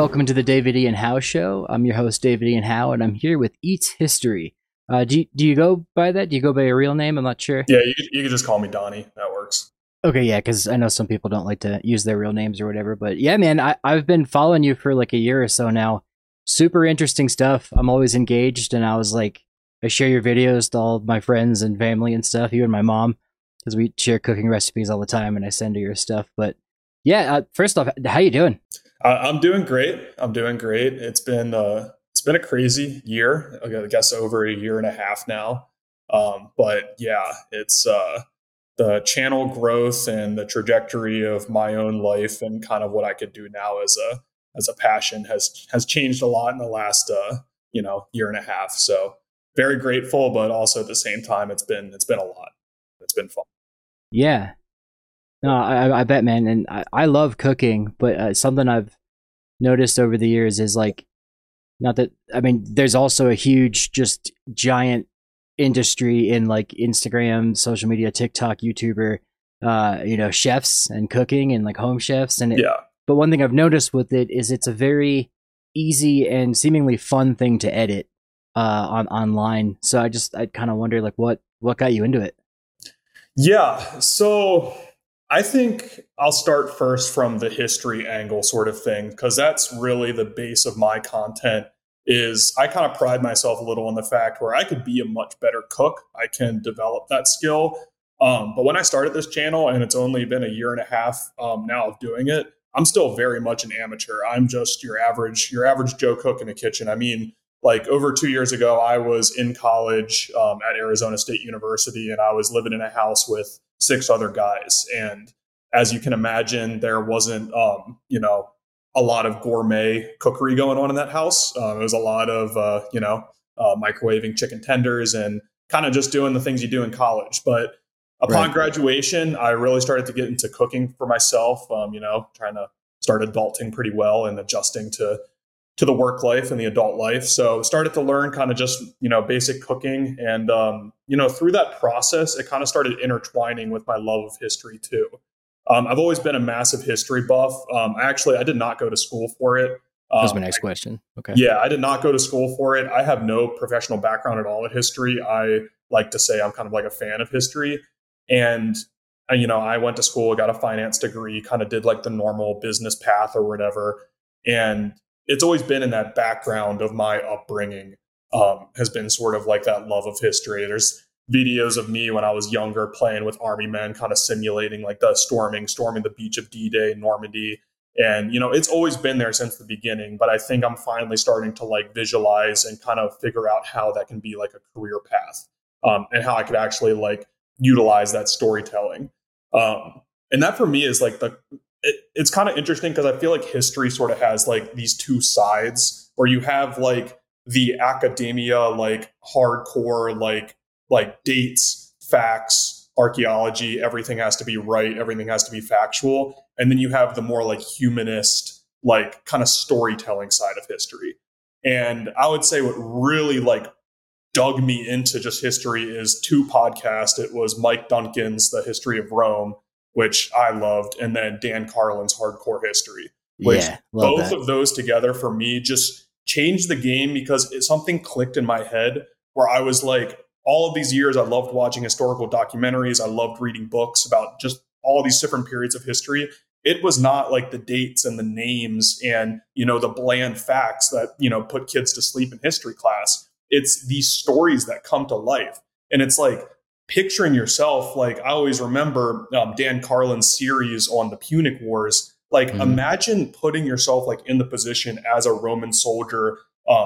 welcome to the David Ian Howe Show. I'm your host, David Ian Howe, and I'm here with Eats History. Do you go by that? Do you go by your real name? I'm not sure. Yeah, you can just call me Donnie. That works. Okay, yeah, because I know some people don't like to use their real names or whatever. But yeah, man, I've been following you for like a year or so now. Super interesting stuff. I'm always engaged, and I share your videos to all of my friends and family and stuff, you and my mom, because we share cooking recipes all the time, and I send her your stuff. But yeah, first off, how you doing? I'm doing great. It's been a crazy year. I guess over a year and a half now. But yeah, it's the channel growth and the trajectory of my own life and kind of what I could do now as a passion has changed a lot in the last year and a half. So very grateful, but also at the same time, it's been a lot. It's been fun. Yeah. No, I bet, man. And I love cooking, but something I've noticed over the years is there's also a huge, just giant industry in like Instagram, social media, TikTok, YouTuber, chefs and cooking and like home chefs. But one thing I've noticed with it is it's a very easy and seemingly fun thing to edit online. So I kind of wonder like what got you into it? Yeah. So I think I'll start first from the history angle sort of thing, because that's really the base of my content. Is I kind of pride myself a little in the fact where I could be a much better cook. I can develop that skill. But when I started this channel, and it's only been a year and a half now of doing it, I'm still very much an amateur. I'm just your average Joe cook in a kitchen. I mean, like over 2 years ago, I was in college at Arizona State University, and I was living in a house with 6 other guys. And as you can imagine, there wasn't, a lot of gourmet cookery going on in that house. It was a lot of, microwaving chicken tenders and kind of just doing the things you do in college. But upon graduation, I really started to get into cooking for myself, trying to start adulting pretty well and adjusting to the work life and the adult life. So started to learn kind of just, basic cooking. And, through that process, it kind of started intertwining with my love of history too. I've always been a massive history buff. I did not go to school for it. That's my next question. Okay. Yeah, I did not go to school for it. I have no professional background at all in history. I like to say I'm kind of like a fan of history. And, I went to school, got a finance degree, kind of did like the normal business path or whatever. And it's always been in that background of my upbringing, has been sort of like that love of history. There's videos of me when I was younger playing with army men, kind of simulating like the storming the beach of D-Day, Normandy. And, it's always been there since the beginning, but I think I'm finally starting to like visualize and kind of figure out how that can be like a career path, and how I could actually like utilize that storytelling. And that for me is like it's kind of interesting because I feel like history sort of has like these two sides where you have like the academia, like hardcore, like dates, facts, archaeology, everything has to be right, everything has to be factual. And then you have the more like humanist, like kind of storytelling side of history. And I would say what really like dug me into just history is 2 podcasts. It was Mike Duncan's The History of Rome, which I loved, and then Dan Carlin's Hardcore History, which both of those together for me just changed the game because something clicked in my head where I was like, all of these years, I loved watching historical documentaries. I loved reading books about just all these different periods of history. It was not like the dates and the names and, the bland facts that, put kids to sleep in history class. It's these stories that come to life. And it's like picturing yourself. Like I always remember Dan Carlin's series on the Punic Wars. Like imagine putting yourself like in the position as a Roman soldier,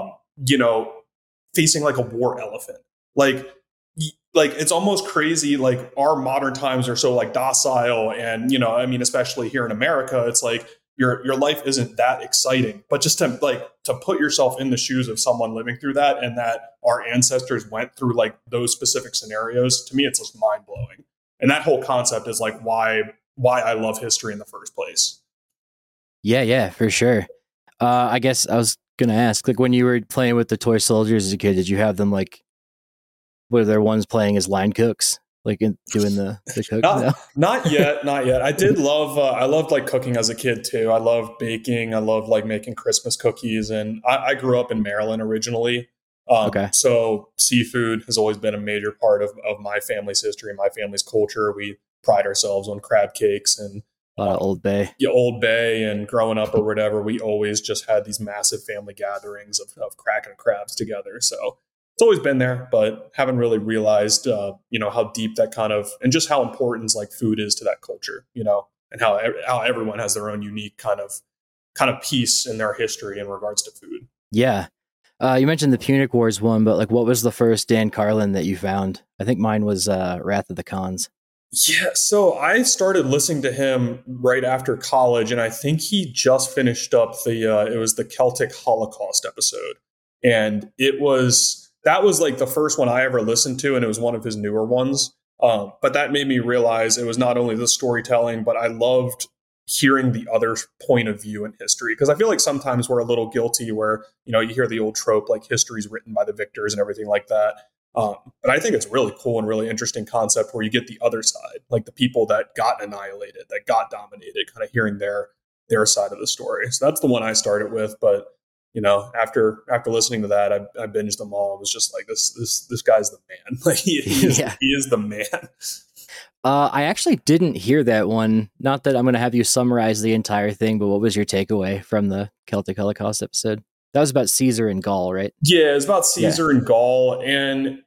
facing like a war elephant. Like it's almost crazy. Like our modern times are so like docile and, especially here in America, it's like your life isn't that exciting, but just to put yourself in the shoes of someone living through that and that our ancestors went through like those specific scenarios, to me, it's just mind blowing. And that whole concept is like why I love history in the first place. Yeah, for sure. I guess I was going to ask, like when you were playing with the toy soldiers as a kid, did you have them like, were there ones playing as line cooks? like doing the cook? Not yet. I did love, I loved like cooking as a kid too. I loved baking. I loved like making Christmas cookies. And I grew up in Maryland originally. Okay. So seafood has always been a major part of my family's history, my family's culture. We pride ourselves on crab cakes and a lot of Old Bay. Yeah, Old Bay, and growing up or whatever, we always just had these massive family gatherings of cracking crabs together. So it's always been there, but haven't really realized, how deep that kind of, and just how important like food is to that culture, and how everyone has their own unique kind of piece in their history in regards to food. Yeah. You mentioned the Punic Wars one, but like, what was the first Dan Carlin that you found? I think mine was Wrath of the Khans. Yeah, so I started listening to him right after college, and I think he just finished up it was the Celtic Holocaust episode, and that was like the first one I ever listened to, and it was one of his newer ones. But that made me realize it was not only the storytelling, but I loved hearing the other point of view in history, because I feel like sometimes we're a little guilty where you hear the old trope like history's written by the victors and everything like that. But I think it's really cool and really interesting concept where you get the other side, like the people that got annihilated, that got dominated, kind of hearing their side of the story. So that's the one I started with. But after listening to that, I binged them all. I was just like, this guy's the man. Like he is the man. I actually didn't hear that one. Not that I'm going to have you summarize the entire thing, but what was your takeaway from the Celtic Holocaust episode? That was about Caesar and Gaul, right? Yeah, it's about Caesar and Gaul. And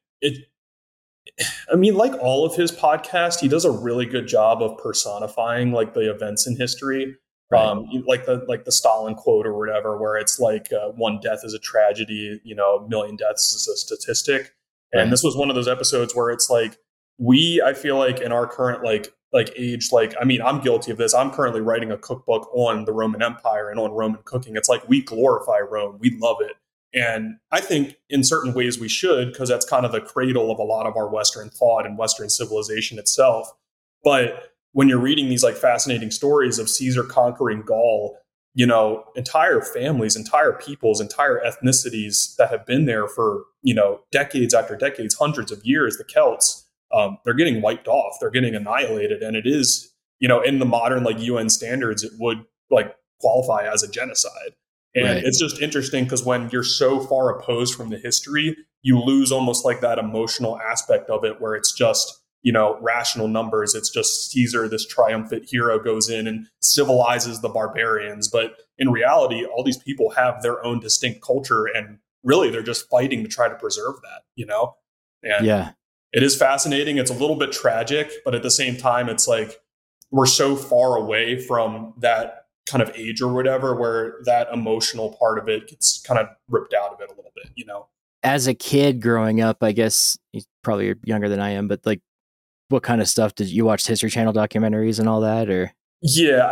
like all of his podcasts, he does a really good job of personifying like the events in history. Right. Like the Stalin quote or whatever, where it's like one death is a tragedy, a million deaths is a statistic. And This was one of those episodes where it's like, I feel like in our current like age, I'm guilty of this. I'm currently writing a cookbook on the Roman Empire and on Roman cooking. It's like we glorify Rome. We love it. And I think in certain ways we should, because that's kind of the cradle of a lot of our Western thought and Western civilization itself. But when you're reading these like fascinating stories of Caesar conquering Gaul, entire families, entire peoples, entire ethnicities that have been there for, decades after decades, hundreds of years, the Celts, they're getting wiped off. They're getting annihilated. And it is, in the modern like UN standards, it would like qualify as a genocide. And It's just interesting because when you're so far opposed from the history, you lose almost like that emotional aspect of it where it's just, rational numbers. It's just Caesar, this triumphant hero, goes in and civilizes the barbarians. But in reality, all these people have their own distinct culture, and really they're just fighting to try to preserve that, And yeah. It is fascinating. It's a little bit tragic, but at the same time, it's like we're so far away from that kind of age or whatever, where that emotional part of it gets kind of ripped out of it a little bit, As a kid growing up, I guess you're younger than I am, but like, what kind of stuff did you watch? History Channel documentaries and all that, or? Yeah,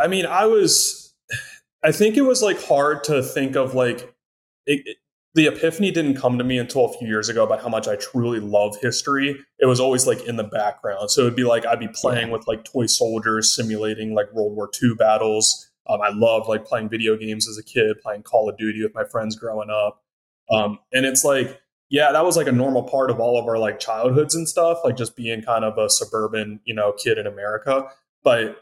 I think it was like hard to think of like the epiphany didn't come to me until a few years ago about how much I truly love history. It was always like in the background. So it'd be like I'd be playing with like toy soldiers, simulating like World War II battles. I loved like playing video games as a kid, playing Call of Duty with my friends growing up. And it's like, yeah, that was like a normal part of all of our like childhoods and stuff, like just being kind of a suburban, kid in America. But,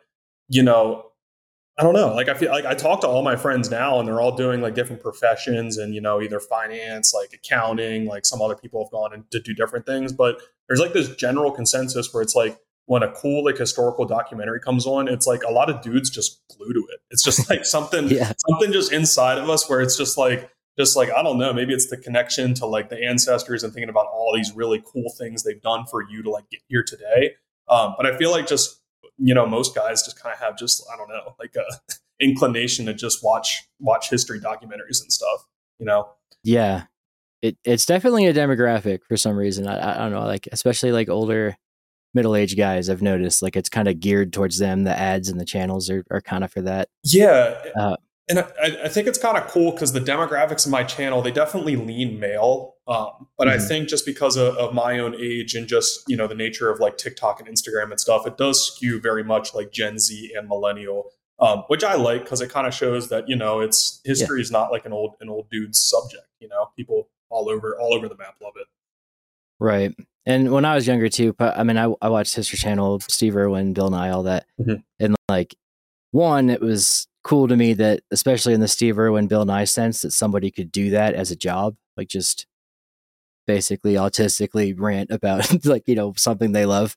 I don't know. Like, I feel like I talk to all my friends now and they're all doing like different professions and, either finance, like accounting, like some other people have gone in to do different things. But there's like this general consensus where it's like when a cool, like historical documentary comes on, it's like a lot of dudes just glue to it. It's just like something just inside of us where it's just like, I don't know, maybe it's the connection to like the ancestors and thinking about all these really cool things they've done for you to like get here today. But I feel like just, most guys just kind of have just, I don't know, like a inclination to just watch history documentaries and stuff, Yeah, it's definitely a demographic for some reason. I don't know, like especially like older middle-aged guys, I've noticed like it's kind of geared towards them. The ads and the channels are kind of for that. Yeah. And I think it's kind of cool because the demographics of my channel, they definitely lean male. But I think just because of my own age and just, the nature of like TikTok and Instagram and stuff, it does skew very much like Gen Z and millennial, which I like because it kind of shows that, it's history is not like an old dude's subject. People all over the map love it. Right. And when I was younger too, I mean, I watched History Channel, Steve Irwin, Bill Nye, all that. Mm-hmm. And like, one, it was cool to me that, especially in the Steve Irwin, Bill Nye sense, that somebody could do that as a job, like just basically autistically rant about like, you know, something they love,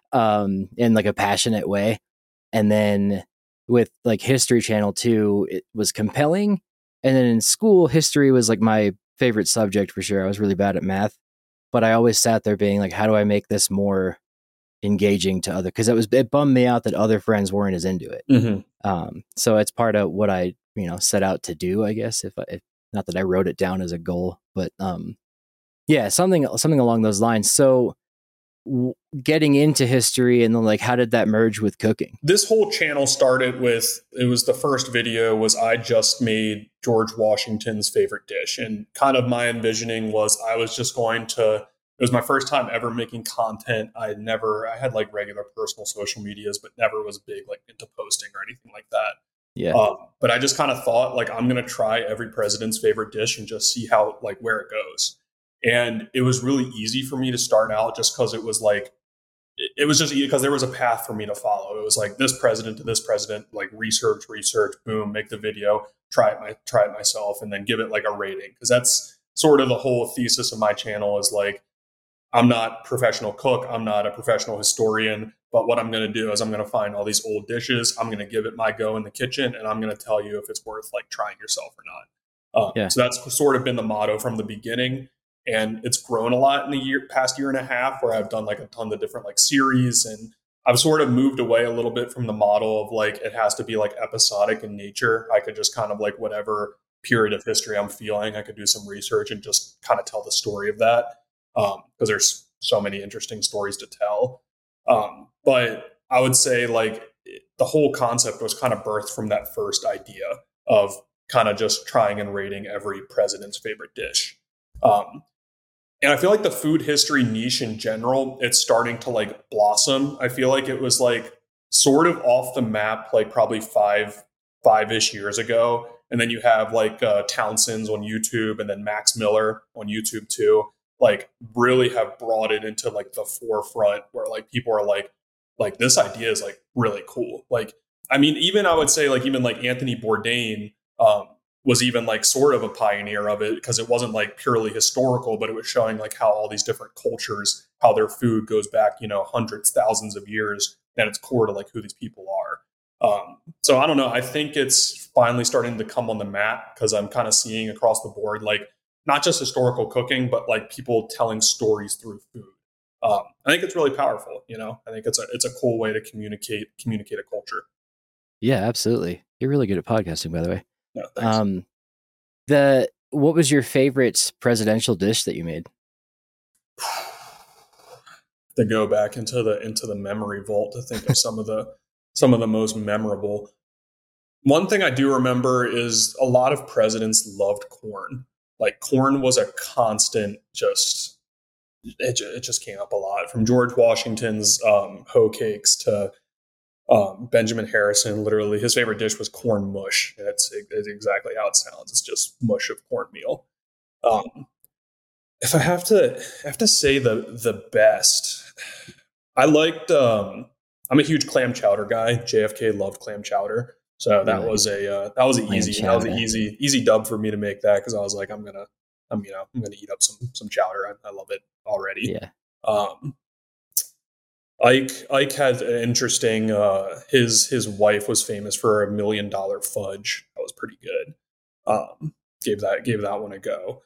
in like a passionate way. And then with like History Channel too, it was compelling. And then in school, history was like my favorite subject for sure. I was really bad at math, but I always sat there being like, how do I make this more engaging to other? Because it bummed me out that other friends weren't as into it. Mm-hmm. So it's part of what I, you know, set out to do, I guess. If not that I wrote it down as a goal, but yeah, something along those lines. So getting into history, and then like, how did that merge with cooking? This whole channel started with, it was the first video was I just made George Washington's favorite dish. And kind of my envisioning was I was just going to, it was my first time ever making content. I had like regular personal social medias, but never was big like into posting or anything like that. Yeah. But I just kind of thought like, I'm going to try every president's favorite dish and just see how, like where it goes. And it was really easy for me to start out just because it was like, it was just because there was a path for me to follow. It was like this president to this president, like research, boom, make the video, try it myself, and then give it like a rating. Because that's sort of the whole thesis of my channel is like, I'm not a professional cook. I'm not a professional historian. But what I'm going to do is I'm going to find all these old dishes. I'm going to give it my go in the kitchen, and I'm going to tell you if it's worth like trying yourself or not. So that's sort of been the motto from the beginning. And it's grown a lot in the past year and a half, where I've done like a ton of different like series, and I've sort of moved away a little bit from the model of like it has to be like episodic in nature. I could just kind of like whatever period of history I'm feeling, I could do some research and just kind of tell the story of that, because there's so many interesting stories to tell. But I would say like the whole concept was kind of birthed from that first idea of kind of just trying and rating every president's favorite dish. And I feel like the food history niche in general, it's starting to like blossom. I feel like it was like sort of off the map, like probably five-ish years ago. And then you have like Townsend's on YouTube, and then Max Miller on YouTube too, like really have brought it into like the forefront, where like people are like this idea is like really cool. Like, I mean, even I would say like even like Anthony Bourdain, was even like sort of a pioneer of it, because it wasn't like purely historical, but it was showing like how all these different cultures, how their food goes back, you know, hundreds, thousands of years, and it's core to like who these people are. So I don't know. I think it's finally starting to come on the map, because I'm kind of seeing across the board, like not just historical cooking, but like people telling stories through food. I think it's really powerful. You know, I think it's a cool way to communicate a culture. Yeah, absolutely. You're really good at podcasting, by the way. No, thanks. What was your favorite presidential dish that you made? To go back into the memory vault to think of some of the most memorable. One thing I do remember is a lot of presidents loved corn. Like corn was a constant, it just came up a lot, from George Washington's hoe cakes to Benjamin Harrison. Literally, his favorite dish was corn mush. It's exactly how it sounds. It's just mush of cornmeal. If I have to say the best, I liked. I'm a huge clam chowder guy. JFK loved clam chowder, so that really? Was an easy dub for me to make that, because I was like, I'm gonna eat up some chowder. I love it already. Yeah. Ike had an interesting. His wife was famous for $1 million fudge. That was pretty good. Gave that one a go.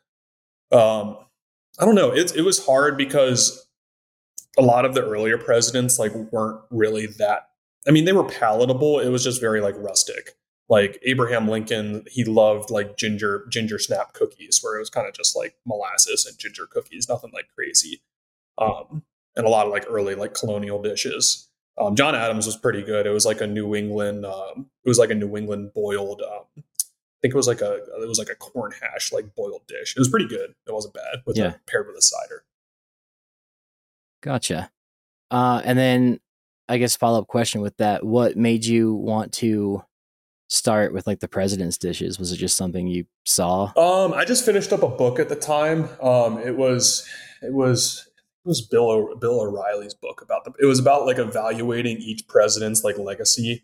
I don't know. It was hard because a lot of the earlier presidents like weren't really that. I mean, they were palatable. It was just very like rustic. Like Abraham Lincoln, he loved like ginger snap cookies, where it was kind of just like molasses and ginger cookies, nothing like crazy. And a lot of like early like colonial dishes. John Adams was pretty good. It was like a New England. Boiled. I think it was like a corn hash like boiled dish. It was pretty good. It wasn't bad paired with a cider. Gotcha. And then I guess follow-up question with that: what made you want to start with like the president's dishes? Was it just something you saw? I just finished up a book at the time. It was was Bill O'Reilly's book about it was about like evaluating each president's like legacy.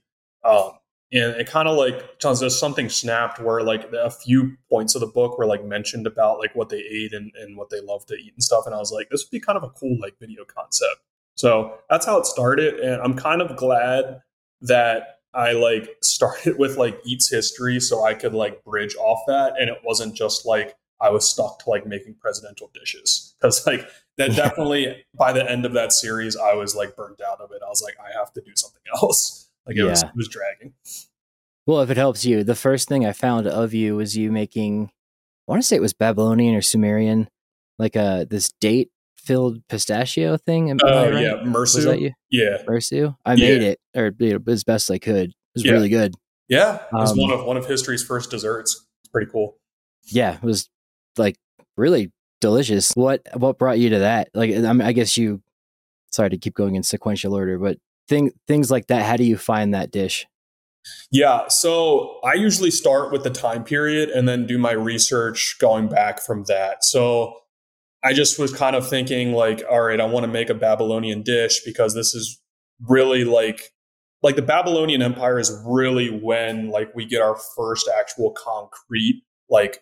And it kind of like just something snapped where like a few points of the book were like mentioned about like what they ate and what they love to eat and stuff. And I was like, this would be kind of a cool like video concept. So that's how it started. And I'm kind of glad that I like started with like Eats history so I could like bridge off that. And it wasn't just like I was stuck to like making presidential dishes. Cause like that definitely by the end of that series, I was like burnt out of it. I was like, I have to do something else. Like it was dragging. Well, if it helps you, the first thing I found of you was you making, I want to say it was Babylonian or Sumerian, like this date-filled pistachio thing. Oh, right? Yeah, Mursu. Was that you? Yeah. Mursu? I made it, or as best I could. It was really good. Yeah, it was one of history's first desserts. It's pretty cool. Yeah, it was like really delicious. What brought you to that? Like, I guess you, sorry to keep going in sequential order, but things like that, how do you find that dish? Yeah, so I usually start with the time period and then do my research going back from that. So I just was kind of thinking like, all right, I want to make a Babylonian dish because this is really like the Babylonian Empire is really when like we get our first actual concrete, like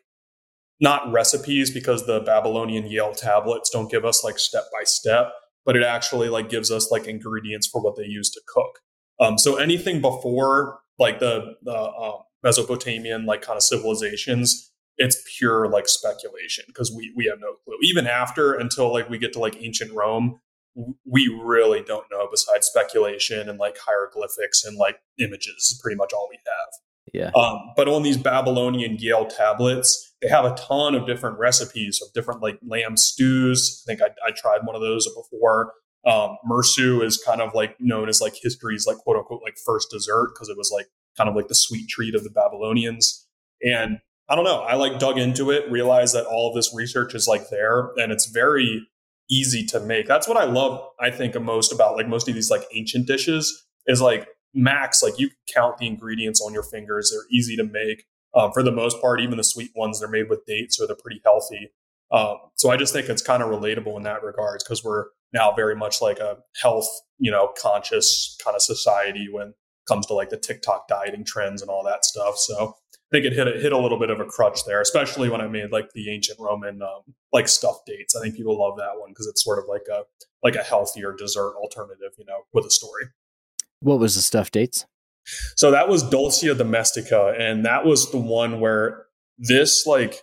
not recipes because the Babylonian Yale tablets don't give us like step by step, but it actually like gives us like ingredients for what they use to cook. So anything before like the Mesopotamian like kind of civilizations, it's pure like speculation because we have no clue. Even after until like we get to like ancient Rome, we really don't know besides speculation and like hieroglyphics and like images is pretty much all we have. Yeah. But on these Babylonian Yale tablets, they have a ton of different recipes of different like lamb stews. I think I tried one of those before. Mursu is kind of like known as like history's like quote unquote like first dessert because it was like kind of like the sweet treat of the Babylonians. And I don't know, I like dug into it, realized that all of this research is like there and it's very easy to make. That's what I love, I think, most about like most of these like ancient dishes is like max, like you can count the ingredients on your fingers. They're easy to make. For the most part, even the sweet ones, they're made with dates, so they're pretty healthy. So I just think it's kind of relatable in that regards because we're now very much like a health, conscious kind of society when it comes to like the TikTok dieting trends and all that stuff. So I think it hit a little bit of a crutch there, especially when I made like the ancient Roman like stuffed dates. I think people love that one because it's sort of like a healthier dessert alternative, with a story. What was the stuffed dates? So that was Dulcia domestica, and that was the one where this like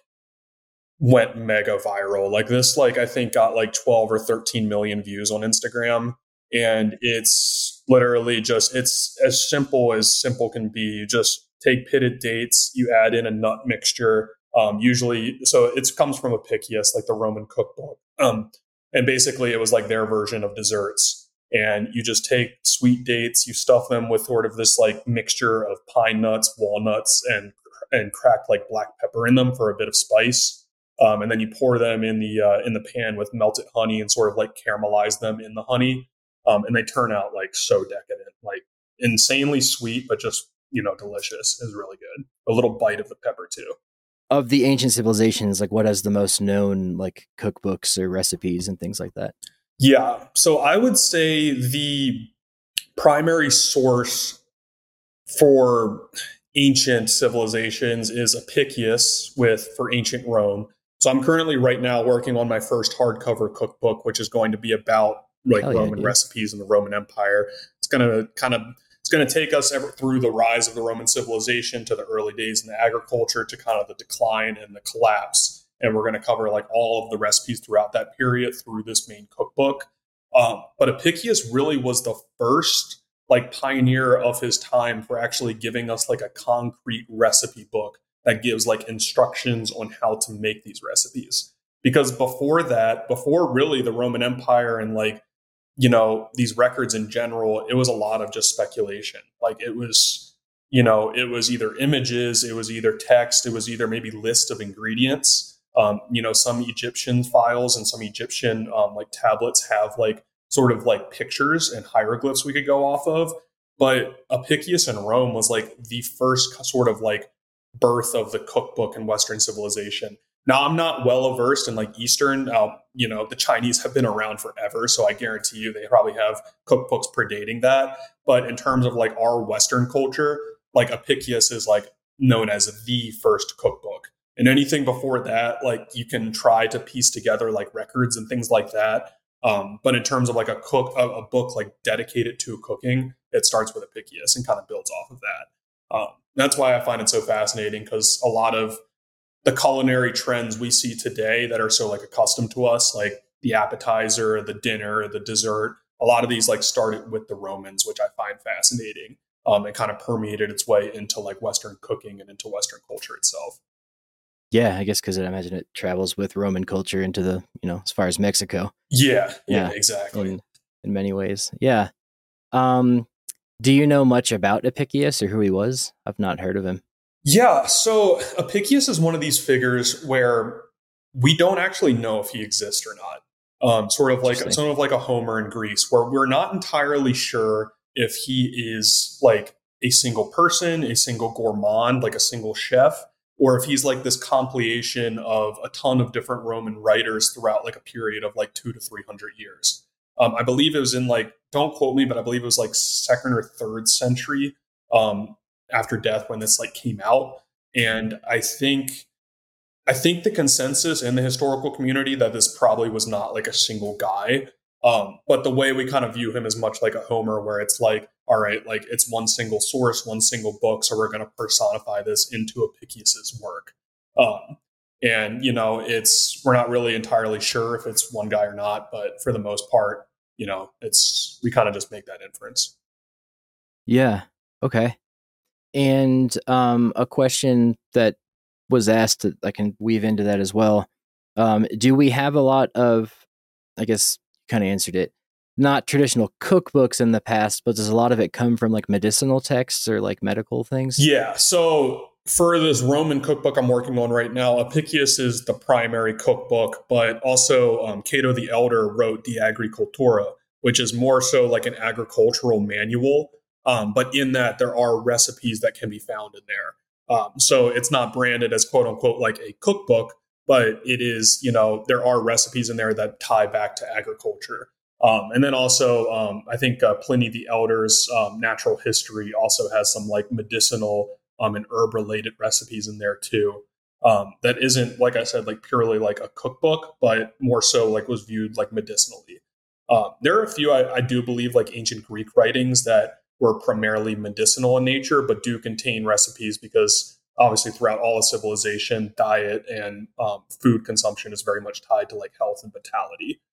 went mega viral. Like this, like I think got like 12 or 13 million views on Instagram, and it's literally just it's as simple can be. You just take pitted dates, you add in a nut mixture. Usually, so it comes from Apicius, like the Roman cookbook, and basically it was like their version of desserts. And you just take sweet dates, you stuff them with sort of this like mixture of pine nuts, walnuts, and cracked like black pepper in them for a bit of spice. And then you pour them in the pan with melted honey and sort of like caramelize them in the honey. And they turn out like so decadent, like insanely sweet, but just, delicious. Is really good. A little bite of the pepper too. Of the ancient civilizations, like what has the most known like cookbooks or recipes and things like that? Yeah. So I would say the primary source for ancient civilizations is Apicius for ancient Rome. So I'm currently right now working on my first hardcover cookbook, which is going to be about like Roman recipes in the Roman Empire. It's going to take us through the rise of the Roman civilization to the early days in the agriculture to kind of the decline and the collapse. And we're going to cover like all of the recipes throughout that period through this main cookbook. But Apicius really was the first like pioneer of his time for actually giving us like a concrete recipe book that gives like instructions on how to make these recipes. Because before really the Roman Empire and like, these records in general, it was a lot of just speculation. Like it was either images, it was either text, it was either maybe list of ingredients. Some Egyptian files and some Egyptian like tablets have like sort of like pictures and hieroglyphs we could go off of. But Apicius in Rome was like the first sort of like birth of the cookbook in Western civilization. Now, I'm not well versed in like Eastern. The Chinese have been around forever, so I guarantee you they probably have cookbooks predating that. But in terms of like our Western culture, like Apicius is like known as the first cookbook. And anything before that, like you can try to piece together like records and things like that. But in terms of like a book like dedicated to cooking, it starts with Apicius and kind of builds off of that. That's why I find it so fascinating, because a lot of the culinary trends we see today that are so like accustomed to us, like the appetizer, the dinner, the dessert, a lot of these like started with the Romans, which I find fascinating. It kind of permeated its way into like Western cooking and into Western culture itself. Yeah, I guess because I imagine it travels with Roman culture into the, as far as Mexico. Yeah, exactly. In many ways. Yeah. Do you know much about Apicius or who he was? I've not heard of him. Yeah, so Apicius is one of these figures where we don't actually know if he exists or not. Sort of like a Homer in Greece, where we're not entirely sure if he is like a single person, a single gourmand, like a single chef, or if he's like this compilation of a ton of different Roman writers throughout like a period of like 200 to 300 years. I believe it was in like, don't quote me, but I believe it was like 2nd or 3rd century after death when this like came out. And I think the consensus in the historical community that this probably was not like a single guy. But the way we kind of view him is much like a Homer, where it's like, all right, like it's one single source, one single book, so we're going to personify this into Apicius's work. And we're not really entirely sure if it's one guy or not, but for the most part, we kind of just make that inference. Yeah. Okay. And a question that was asked that I can weave into that as well. Do we have a lot of, I guess you kind of answered it, not traditional cookbooks in the past, but does a lot of it come from like medicinal texts or like medical things? Yeah. So for this Roman cookbook I'm working on right now, Apicius is the primary cookbook, but also Cato the Elder wrote De Agricultura, which is more so like an agricultural manual. But in that, there are recipes that can be found in there. So it's not branded as quote unquote like a cookbook, but it is, there are recipes in there that tie back to agriculture. And then also, I think Pliny the Elder's Natural History also has some like medicinal and herb related recipes in there too. That isn't, like I said, like purely like a cookbook, but more so like was viewed like medicinally. There are a few, I do believe, like ancient Greek writings that were primarily medicinal in nature, but do contain recipes because obviously throughout all of civilization, diet and food consumption is very much tied to like health and vitality.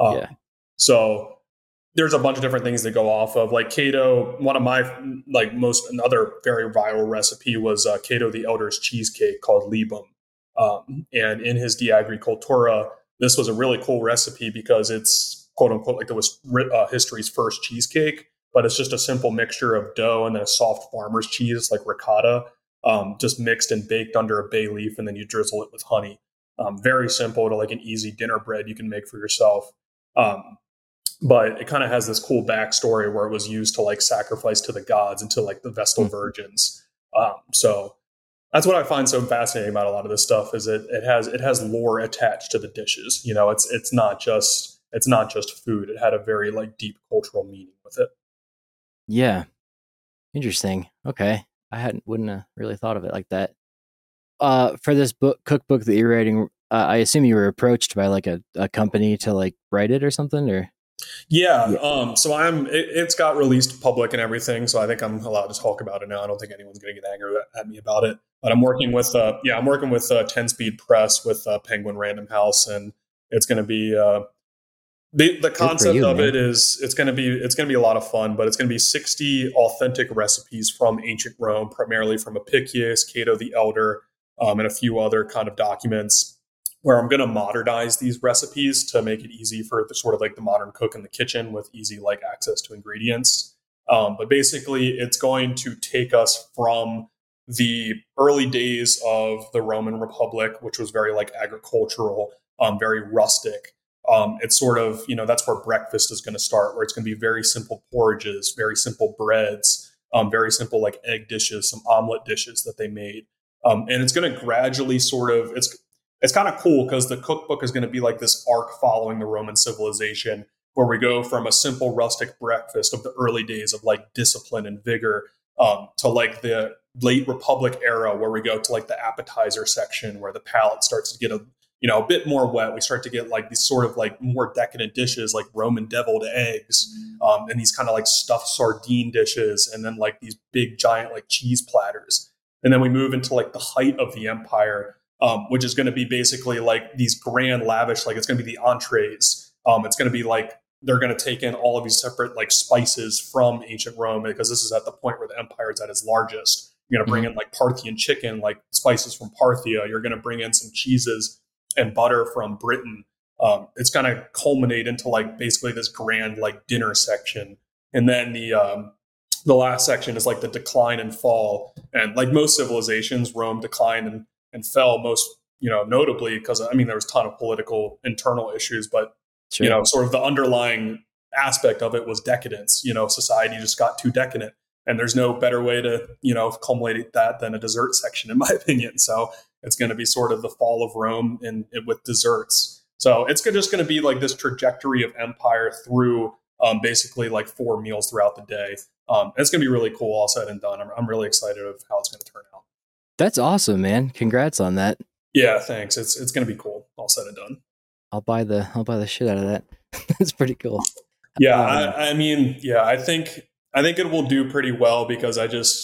So there's a bunch of different things that go off of like Cato. One of my like another very viral recipe was Cato the Elder's cheesecake called libum. And in his De Agricultura, this was a really cool recipe because it's quote unquote like history's first cheesecake, but it's just a simple mixture of dough and then a soft farmer's cheese like ricotta, just mixed and baked under a bay leaf, and then you drizzle it with honey. Very simple to like an easy dinner bread you can make for yourself. But it kind of has this cool backstory where it was used to like sacrifice to the gods and to like the Vestal Virgins. So that's what I find so fascinating about a lot of this stuff is it has lore attached to the dishes. It's not just food. It had a very like deep cultural meaning with it. Yeah. Interesting. Okay. Wouldn't have really thought of it like that. For this cookbook that you're writing, I assume you were approached by like a company to like write it or something, or? Yeah. So it's got released public and everything. So I think I'm allowed to talk about it now. I don't think anyone's going to get angry at me about it, but I'm working with 10 Speed Press with Penguin Random House, and it's going to be, the concept of it is it's going to be a lot of fun, but it's going to be 60 authentic recipes from ancient Rome, primarily from Apicius, Cato the Elder, and a few other kind of documents, where I'm going to modernize these recipes to make it easy for the sort of like the modern cook in the kitchen with easy like access to ingredients. But basically, it's going to take us from the early days of the Roman Republic, which was very like agricultural, very rustic. It's sort of, that's where breakfast is going to start, where it's going to be very simple porridges, very simple breads, very simple like egg dishes, some omelet dishes that they made. And it's going to gradually it's kind of cool because the cookbook is going to be like this arc following the Roman civilization, where we go from a simple rustic breakfast of the early days of like discipline and vigor to like the late Republic era, where we go to like the appetizer section, where the palate starts to get a bit more wet. We start to get like these sort of like more decadent dishes like Roman deviled eggs, and these kind of like stuffed sardine dishes, and then like these big giant like cheese platters. And then we move into like the height of the empire, which is going to be basically like these grand lavish, like it's going to be the entrees. It's going to be like they're going to take in all of these separate like spices from ancient Rome, because this is at the point where the empire is at its largest. You're going to bring in like Parthian chicken, like spices from Parthia. You're going to bring in some cheeses and butter from Britain. It's going to culminate into like basically this grand like dinner section. And then the last section is like the decline and fall. And like most civilizations, Rome declined and fell most, notably because, I mean, there was a ton of political internal issues, but, sure, sort of the underlying aspect of it was decadence. Society just got too decadent. And there's no better way to, culminate that than a dessert section, in my opinion. So it's going to be sort of the fall of Rome and with desserts. So it's just going to be like this trajectory of empire through basically like 4 meals throughout the day. It's going to be really cool, all said and done. I'm really excited of how it's going to turn out. That's awesome, man. Congrats on that. Yeah, thanks. It's going to be cool, all said and done. I'll buy the shit out of that. That's pretty cool. Yeah, I mean, I think it will do pretty well, because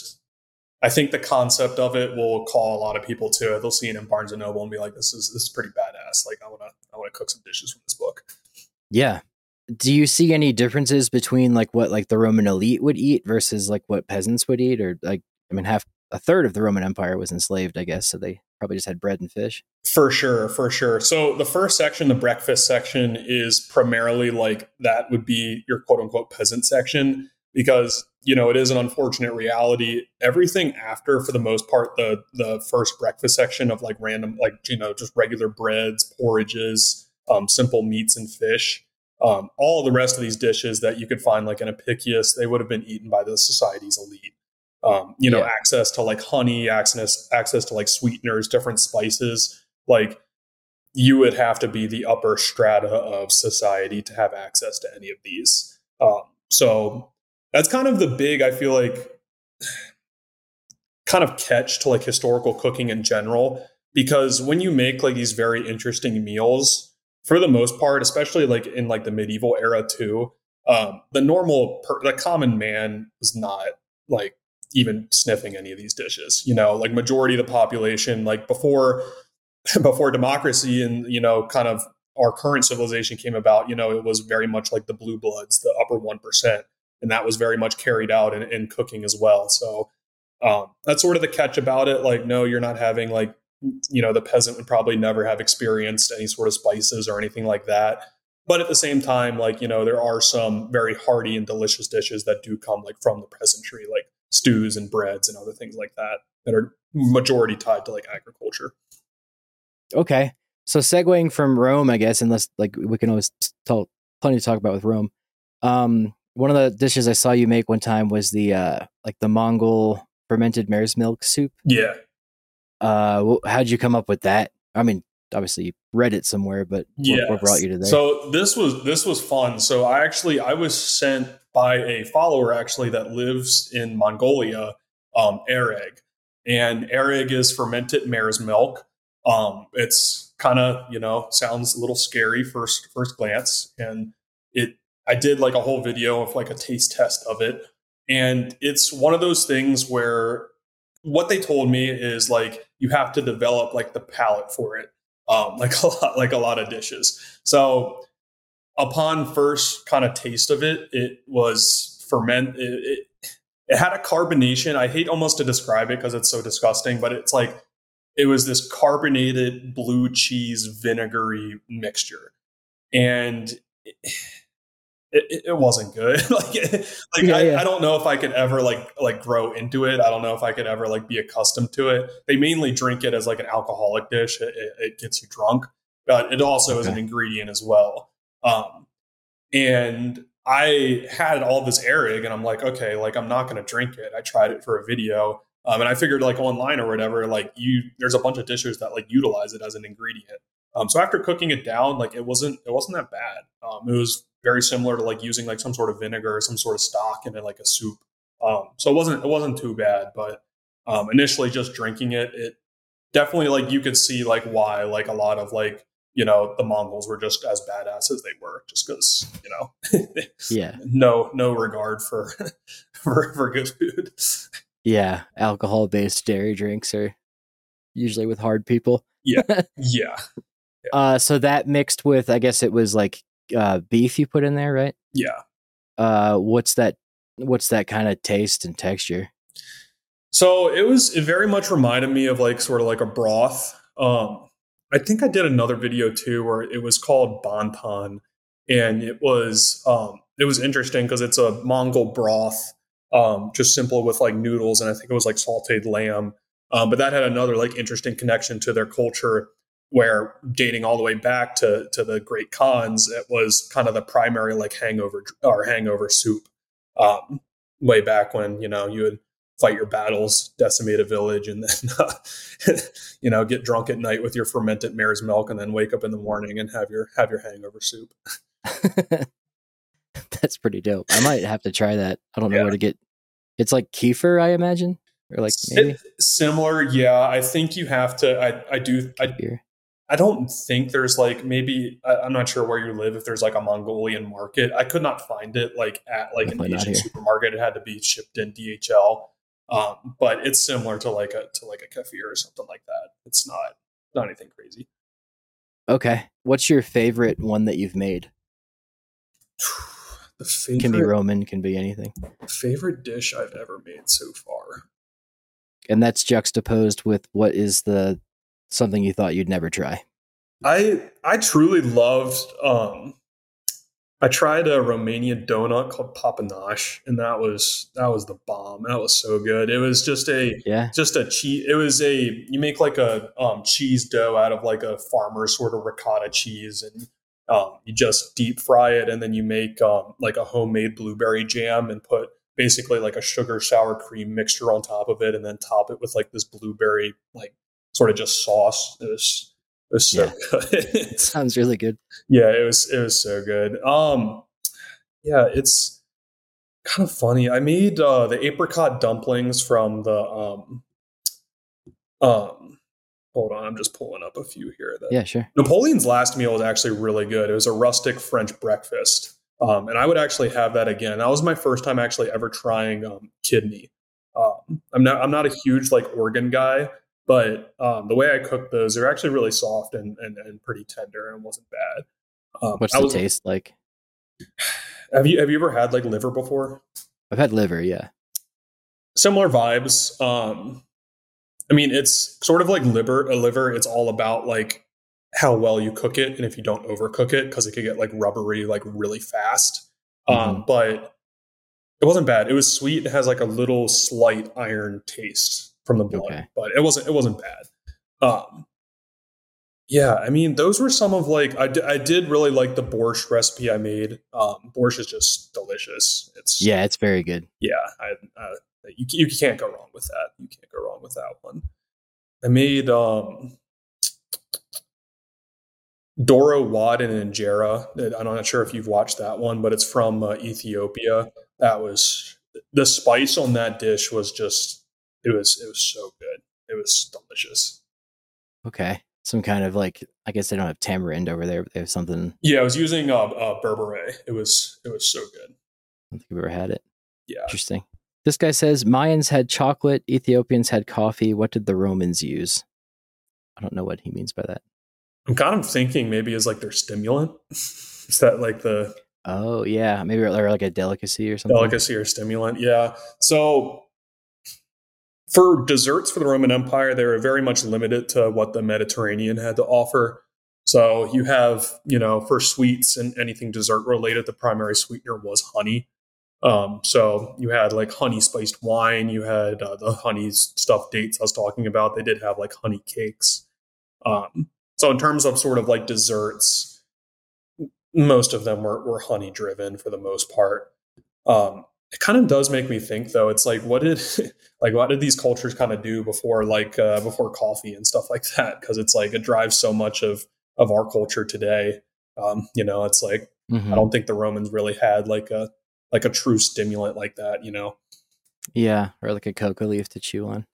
I think the concept of it will call a lot of people to it. They'll see it in Barnes and Noble and be like, this is pretty badass. Like, I want to cook some dishes from this book. Yeah. Do you see any differences between like what like the Roman elite would eat versus like what peasants would eat? Or like, I mean, a third of the Roman Empire was enslaved, I guess. So they probably just had bread and fish. For sure. So the first section, the breakfast section, is primarily like that would be your quote unquote peasant section, because, it is an unfortunate reality. Everything after, for the most part, the first breakfast section of like random, like, just regular breads, porridges, simple meats and fish. All the rest of these dishes that you could find like in Apicius, they would have been eaten by the society's elite. Access to like honey, access to like sweeteners, different spices. Like, you would have to be the upper strata of society to have access to any of these. So that's kind of the big, I feel like, kind of catch to like historical cooking in general, because when you make like these very interesting meals, for the most part, especially like in like the medieval era too, the common man was not like even sniffing any of these dishes. Like majority of the population, like before democracy and kind of our current civilization came about, it was very much like the blue bloods, the upper 1%, and that was very much carried out in cooking as well. So that's sort of the catch about it. Like, no, you're not having like, the peasant would probably never have experienced any sort of spices or anything like that. But at the same time, like, there are some very hearty and delicious dishes that do come like from the peasantry, like stews and breads and other things like that are majority tied to like agriculture. Okay. So segueing from Rome, I guess, unless like we can always plenty to talk about with Rome. One of the dishes I saw you make one time was the Mongol fermented mare's milk soup. Yeah. How'd you come up with that? I mean, obviously you read it somewhere, but what brought you to there? So this was fun. So I was sent by a follower actually that lives in Mongolia, Areg, and Areg is fermented mare's milk. It's kind of, sounds a little scary first glance. And I did like a whole video of like a taste test of it. And it's one of those things where what they told me is like, you have to develop like the palate for it. Like a lot of dishes. So upon first kind of taste of it, it was it had a carbonation. I hate almost to describe it because it's so disgusting, but it's like, it was this carbonated blue cheese vinegary mixture. And it wasn't good. I don't know if I could ever like grow into it. I don't know if I could ever like be accustomed to it. They mainly drink it as like an alcoholic dish. It gets you drunk, but it also is an ingredient as well. And I had all this Areg and I'm like, okay, like I'm not going to drink it. I tried it for a video And I figured like online or whatever, like there's a bunch of dishes that like utilize it as an ingredient. So after cooking it down, like it wasn't that bad. It was very similar to like using like some sort of vinegar or some sort of stock in it, like a soup. So it wasn't too bad, but initially just drinking it definitely like you could see like why like a lot of like, you know, the Mongols were just as badass as they were, just because, you know, yeah, no regard for for good food. Yeah, alcohol-based dairy drinks are usually with hard people. Yeah. So that mixed with, I guess it was like beef you put in there, right? Yeah. What's that kind of taste and texture? So it very much reminded me of like sort of like a broth. I think I did another video too where it was called Bantan, and it was interesting because it's a Mongol broth, just simple with like noodles, and I think it was like sauteed lamb. But that had another like interesting connection to their culture, where dating all the way back to the Great Khans, it was kind of the primary like hangover soup. Way back when, you know, you would fight your battles, decimate a village, and then you know, get drunk at night with your fermented mare's milk, and then wake up in the morning and have your hangover soup. That's pretty dope. I might have to try that. I don't know where to get. It's like kefir, I imagine, or like maybe similar. Yeah, I think you have to. I don't think there's like maybe I'm not sure where you live if there's like a Mongolian market. I could not find it like at like an Asian supermarket. It had to be shipped in DHL. But it's similar to like a kefir or something like that. It's not anything crazy. Okay, what's your favorite one that you've made? The favorite can be Roman, can be anything. Favorite dish I've ever made so far, and that's juxtaposed with what is something you thought you'd never try. I truly loved. I tried a Romanian donut called Papanash, and that was the bomb. That was so good. It was just a cheese. It was you make like a cheese dough out of like a farmer's sort of ricotta cheese, and you just deep fry it, and then you make like a homemade blueberry jam and put basically like a sugar sour cream mixture on top of it, and then top it with like this blueberry like sort of just sauce. It was so good. It sounds really good. Yeah, it was so good. Yeah, it's kind of funny. I made the apricot dumplings from the hold on, I'm just pulling up a few here. Yeah, sure. Napoleon's last meal was actually really good. It was a rustic French breakfast. And I would actually have that again. That was my first time actually ever trying kidney. I'm not a huge like organ guy, but the way I cooked those, they're actually really soft and pretty tender, and wasn't bad. What's the taste like? Have you ever had like liver before? I've had liver, yeah. Similar vibes. I mean, it's sort of like liver. It's all about like how well you cook it, and if you don't overcook it, because it could get like rubbery like really fast. But it wasn't bad. It was sweet. It has like a little slight iron taste from the blood, but it wasn't bad. Yeah, I mean, those were some of like I did really like the borscht recipe I made. Borscht is just delicious. It's very good. Yeah, you can't go wrong with that. You can't go wrong with that one. I made Doro Wad and Injera. I'm not sure if you've watched that one, but it's from Ethiopia. That was the spice on that dish was just it was so good. It was delicious. Okay, some kind of like, I guess they don't have tamarind over there, but they have something. Yeah, I was using berbere. It was so good. I don't think I've ever had it. Yeah, interesting. This guy says Mayans had chocolate, Ethiopians had coffee. What did the Romans use? I don't know what he means by that. I'm kind of thinking maybe as like their stimulant. Is that like the... Oh, yeah. Maybe or like a delicacy or something. Delicacy or stimulant, yeah. So for desserts for the Roman Empire, they were very much limited to what the Mediterranean had to offer. So you have, for sweets and anything dessert related, the primary sweetener was honey. So you had like honey spiced wine. You had the honey stuffed dates I was talking about. They did have like honey cakes. So in terms of sort of like desserts, most of them were honey driven for the most part. It kind of does make me think, though. It's like, what did these cultures kind of do before, before coffee and stuff like that? Because it's like it drives so much of our culture today. It's like I don't think the Romans really had like a true stimulant like that. Yeah, or like a coca leaf to chew on.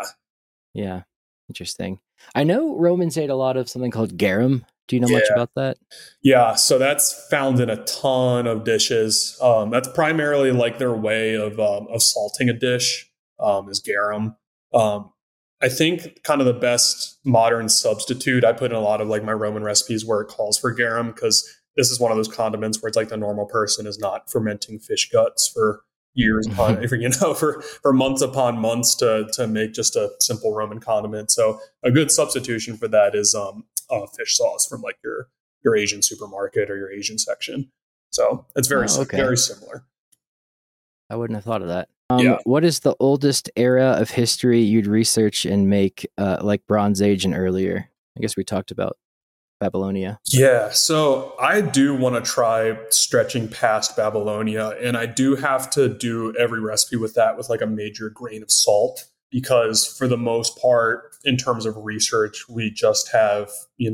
Yeah, interesting. I know Romans ate a lot of something called garum. Do you know much about that? Yeah, so that's found in a ton of dishes. That's primarily like their way of salting a dish, is garum. I think kind of the best modern substitute, I put in a lot of like my Roman recipes where it calls for garum, because this is one of those condiments where it's like the normal person is not fermenting fish guts for years for months upon months to make just a simple Roman condiment. So a good substitution for that is fish sauce from like your Asian supermarket or your Asian section. So it's very very similar. I wouldn't have thought of that. What is the oldest era of history you'd research and make, like Bronze Age and earlier? I guess we talked about Babylonia. Yeah, so I do want to try stretching past Babylonia, and I do have to do every recipe with that with like a major grain of salt, because for the most part, in terms of research, we just have,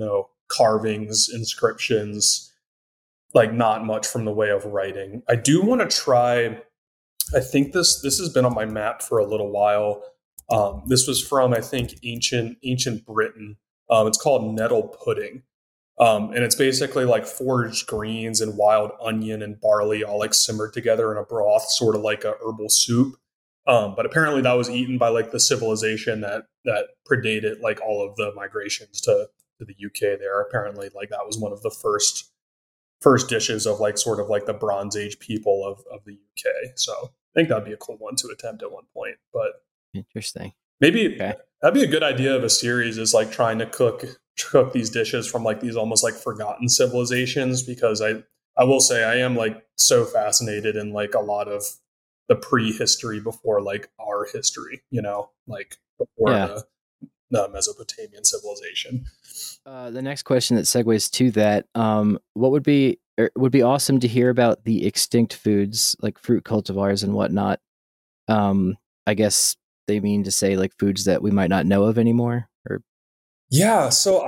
carvings, inscriptions, like not much from the way of writing. I do want to try, I think this has been on my map for a little while. This was from, I think, ancient Britain. It's called nettle pudding. And it's basically like foraged greens and wild onion and barley all like simmered together in a broth, sort of like a herbal soup. But apparently that was eaten by like the civilization that predated like all of the migrations to the UK there. Apparently like that was one of the first dishes of like sort of like the Bronze Age people of the UK. So I think that'd be a cool one to attempt at one point. But interesting. Maybe that'd be a good idea of a series, is like trying to cook these dishes from like these almost like forgotten civilizations, because I will say I am like so fascinated in like a lot of the prehistory before like our history, like before the Mesopotamian civilization. The next question that segues to that, what would be awesome to hear about the extinct foods like fruit cultivars and whatnot. I guess they mean to say like foods that we might not know of anymore, or so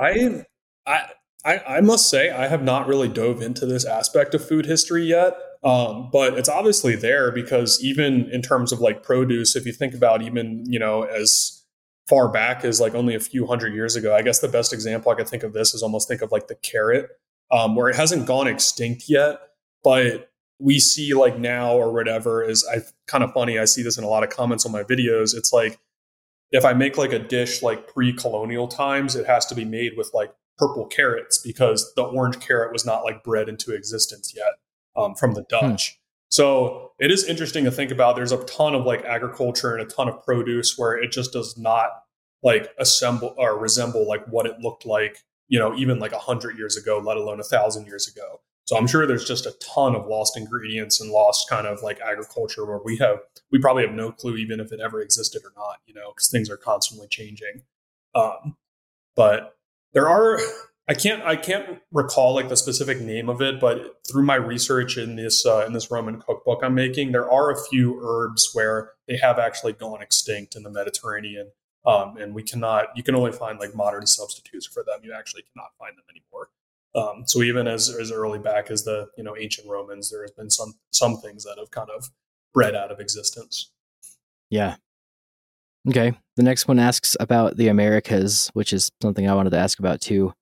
I must say I have not really dove into this aspect of food history yet, but it's obviously there, because even in terms of like produce, if you think about even as far back as like only a few hundred years ago, I guess the best example I could think of this is almost think of like the carrot, where it hasn't gone extinct yet, but we see like now or whatever is kind of funny. I see this in a lot of comments on my videos. It's like, if I make like a dish like pre-colonial times, it has to be made with like purple carrots, because the orange carrot was not like bred into existence yet from the Dutch. So it is interesting to think about. There's a ton of like agriculture and a ton of produce where it just does not like assemble or resemble like what it looked like, even like 100 years ago, let alone 1,000 years ago. So I'm sure there's just a ton of lost ingredients and lost kind of like agriculture where we probably have no clue even if it ever existed or not, because things are constantly changing. But there are, I can't recall like the specific name of it, but through my research in this Roman cookbook I'm making, there are a few herbs where they have actually gone extinct in the Mediterranean. And you can only find like modern substitutes for them. You actually cannot find them anymore. So even as early back as the ancient Romans, there has been some things that have kind of bred out of existence. Yeah. Okay. The next one asks about the Americas, which is something I wanted to ask about too.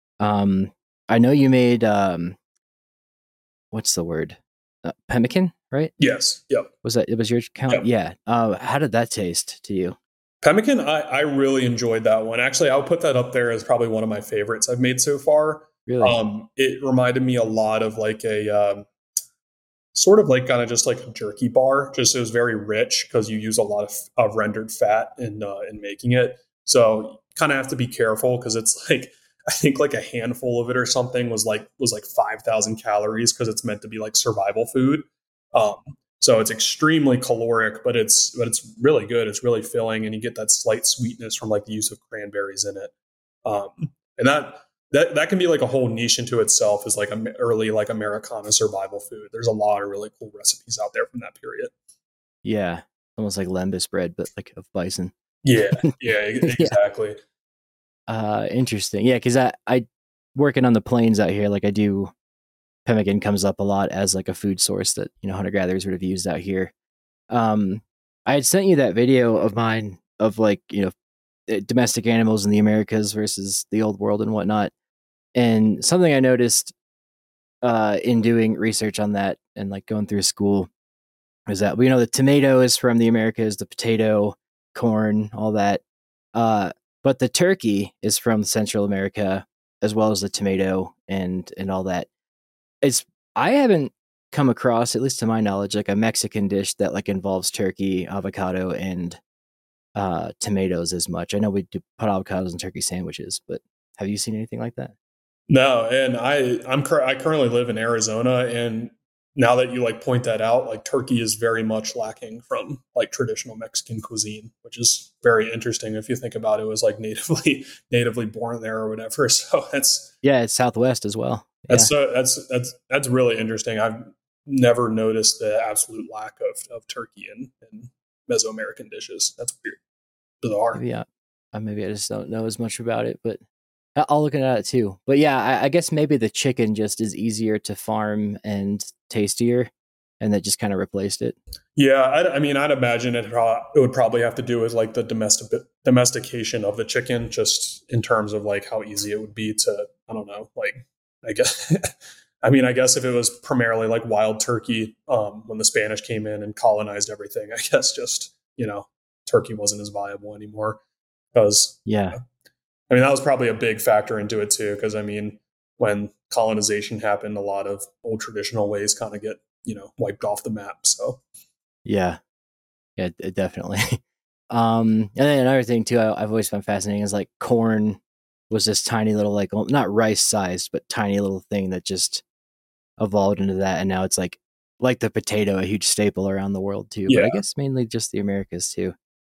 I know you made what's the word? Pemmican, right? Yes. Yep. It was your account? Yep. Yeah. How did that taste to you? Pemmican, I really enjoyed that one. Actually, I'll put that up there as probably one of my favorites I've made so far. Really? It reminded me a lot of like a sort of like kind of just like a jerky bar. Just it was very rich because you use a lot of rendered fat in making it. So kind of have to be careful, because it's like, I think like a handful of it or something was like 5,000 calories, because it's meant to be like survival food. So it's extremely caloric, but it's really good. It's really filling, and you get that slight sweetness from like the use of cranberries in it. And that can be like a whole niche into itself, is like early like Americana survival food. There's a lot of really cool recipes out there from that period. Yeah, almost like lembas bread, but like of bison. Yeah, exactly. Interesting. Yeah, because I working on the plains out here, like I do, pemmican comes up a lot as like a food source that, you know, hunter gatherers would have used out here. I had sent you that video of mine of like, you know, domestic animals in the Americas versus the old world and whatnot. And something I noticed in doing research on that and like going through school is that, you know, the tomato is from the Americas, the potato, corn, all that. But the turkey is from Central America, as well as the tomato and all that. I haven't come across, at least to my knowledge, like a Mexican dish that like involves turkey, avocado, and tomatoes as much. I know we do put avocados in turkey sandwiches, but have you seen anything like that? No, and I currently live in Arizona, and now that you like point that out, like turkey is very much lacking from like traditional Mexican cuisine, which is very interesting if you think about it. It was like natively born there or whatever. So it's Southwest as well. That's really interesting. I've never noticed the absolute lack of turkey in Mesoamerican dishes. That's weird, bizarre. Maybe I just don't know as much about it, but I'll look at it too. But yeah, I guess maybe the chicken just is easier to farm and tastier, and that just kind of replaced it. Yeah, I mean, I'd imagine it would probably have to do with like the domestication of the chicken, just in terms of like how easy it would be to, I don't know, like I guess. I mean, I guess if it was primarily like wild turkey when the Spanish came in and colonized everything, I guess just, you know, turkey wasn't as viable anymore. Because I mean, that was probably a big factor into it too. Because I mean, when colonization happened, a lot of old traditional ways kind of get, you know, wiped off the map. So yeah, definitely. And then another thing too, I've always found fascinating is like corn was this tiny little, like, not rice sized, but tiny little thing that just evolved into that, and now it's like the potato, a huge staple around the world too. Yeah. But I guess mainly just the Americas too.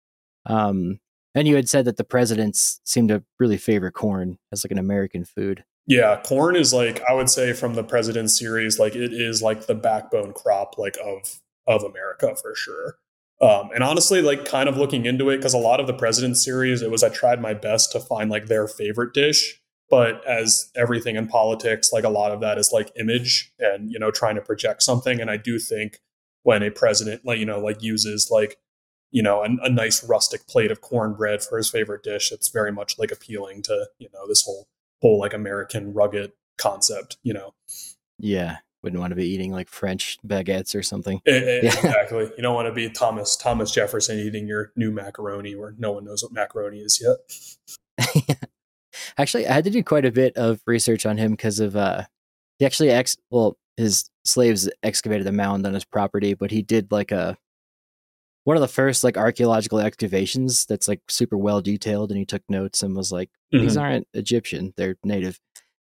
And you had said that the presidents seem to really favor corn as like an American food. Yeah, corn is like, I would say from the President series, like it is like the backbone crop like of America for sure. And honestly, like kind of looking into it, because a lot of the President series, it was I tried my best to find like their favorite dish. But as everything in politics, like a lot of that is like image and, you know, trying to project something. And I do think when a president, like, you know, like uses like, you know, a nice rustic plate of cornbread for his favorite dish, it's very much like appealing to, you know, this whole like American rugged concept, you know. Yeah. Wouldn't want to be eating like French baguettes or something. Exactly. You don't want to be Thomas Jefferson eating your new macaroni where no one knows what macaroni is yet. Actually, I had to do quite a bit of research on him because of he actually his slaves excavated a mound on his property, but he did like one of the first like archaeological excavations that's like super well detailed, and he took notes and was like, these aren't Egyptian, they're native.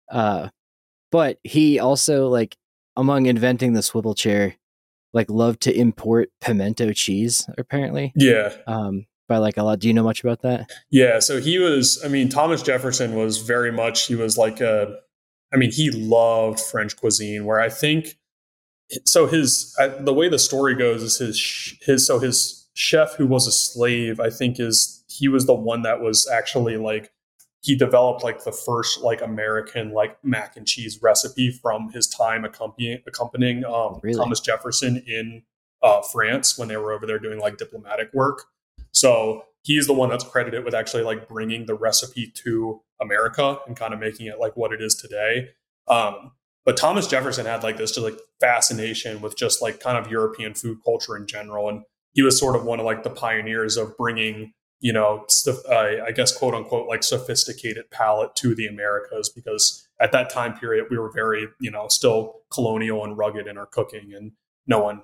But he also, like, among inventing the swivel chair, like loved to import pimento cheese, apparently. Yeah. By like a lot. Do you know much about that? Yeah. So Thomas Jefferson was very much, he was like he loved French cuisine, where I think, so the way the story goes is his chef who was a slave, I think he was the one that was actually like, he developed like the first like American like mac and cheese recipe from his time accompanying Really? Thomas Jefferson in France when they were over there doing like diplomatic work. So he's the one that's credited with actually like bringing the recipe to America and kind of making it like what it is today. But Thomas Jefferson had like this just like fascination with just like kind of European food culture in general. And he was sort of one of like the pioneers of bringing, you know, I guess, quote unquote, like sophisticated palate to the Americas, because at that time period, we were very, you know, still colonial and rugged in our cooking. And no one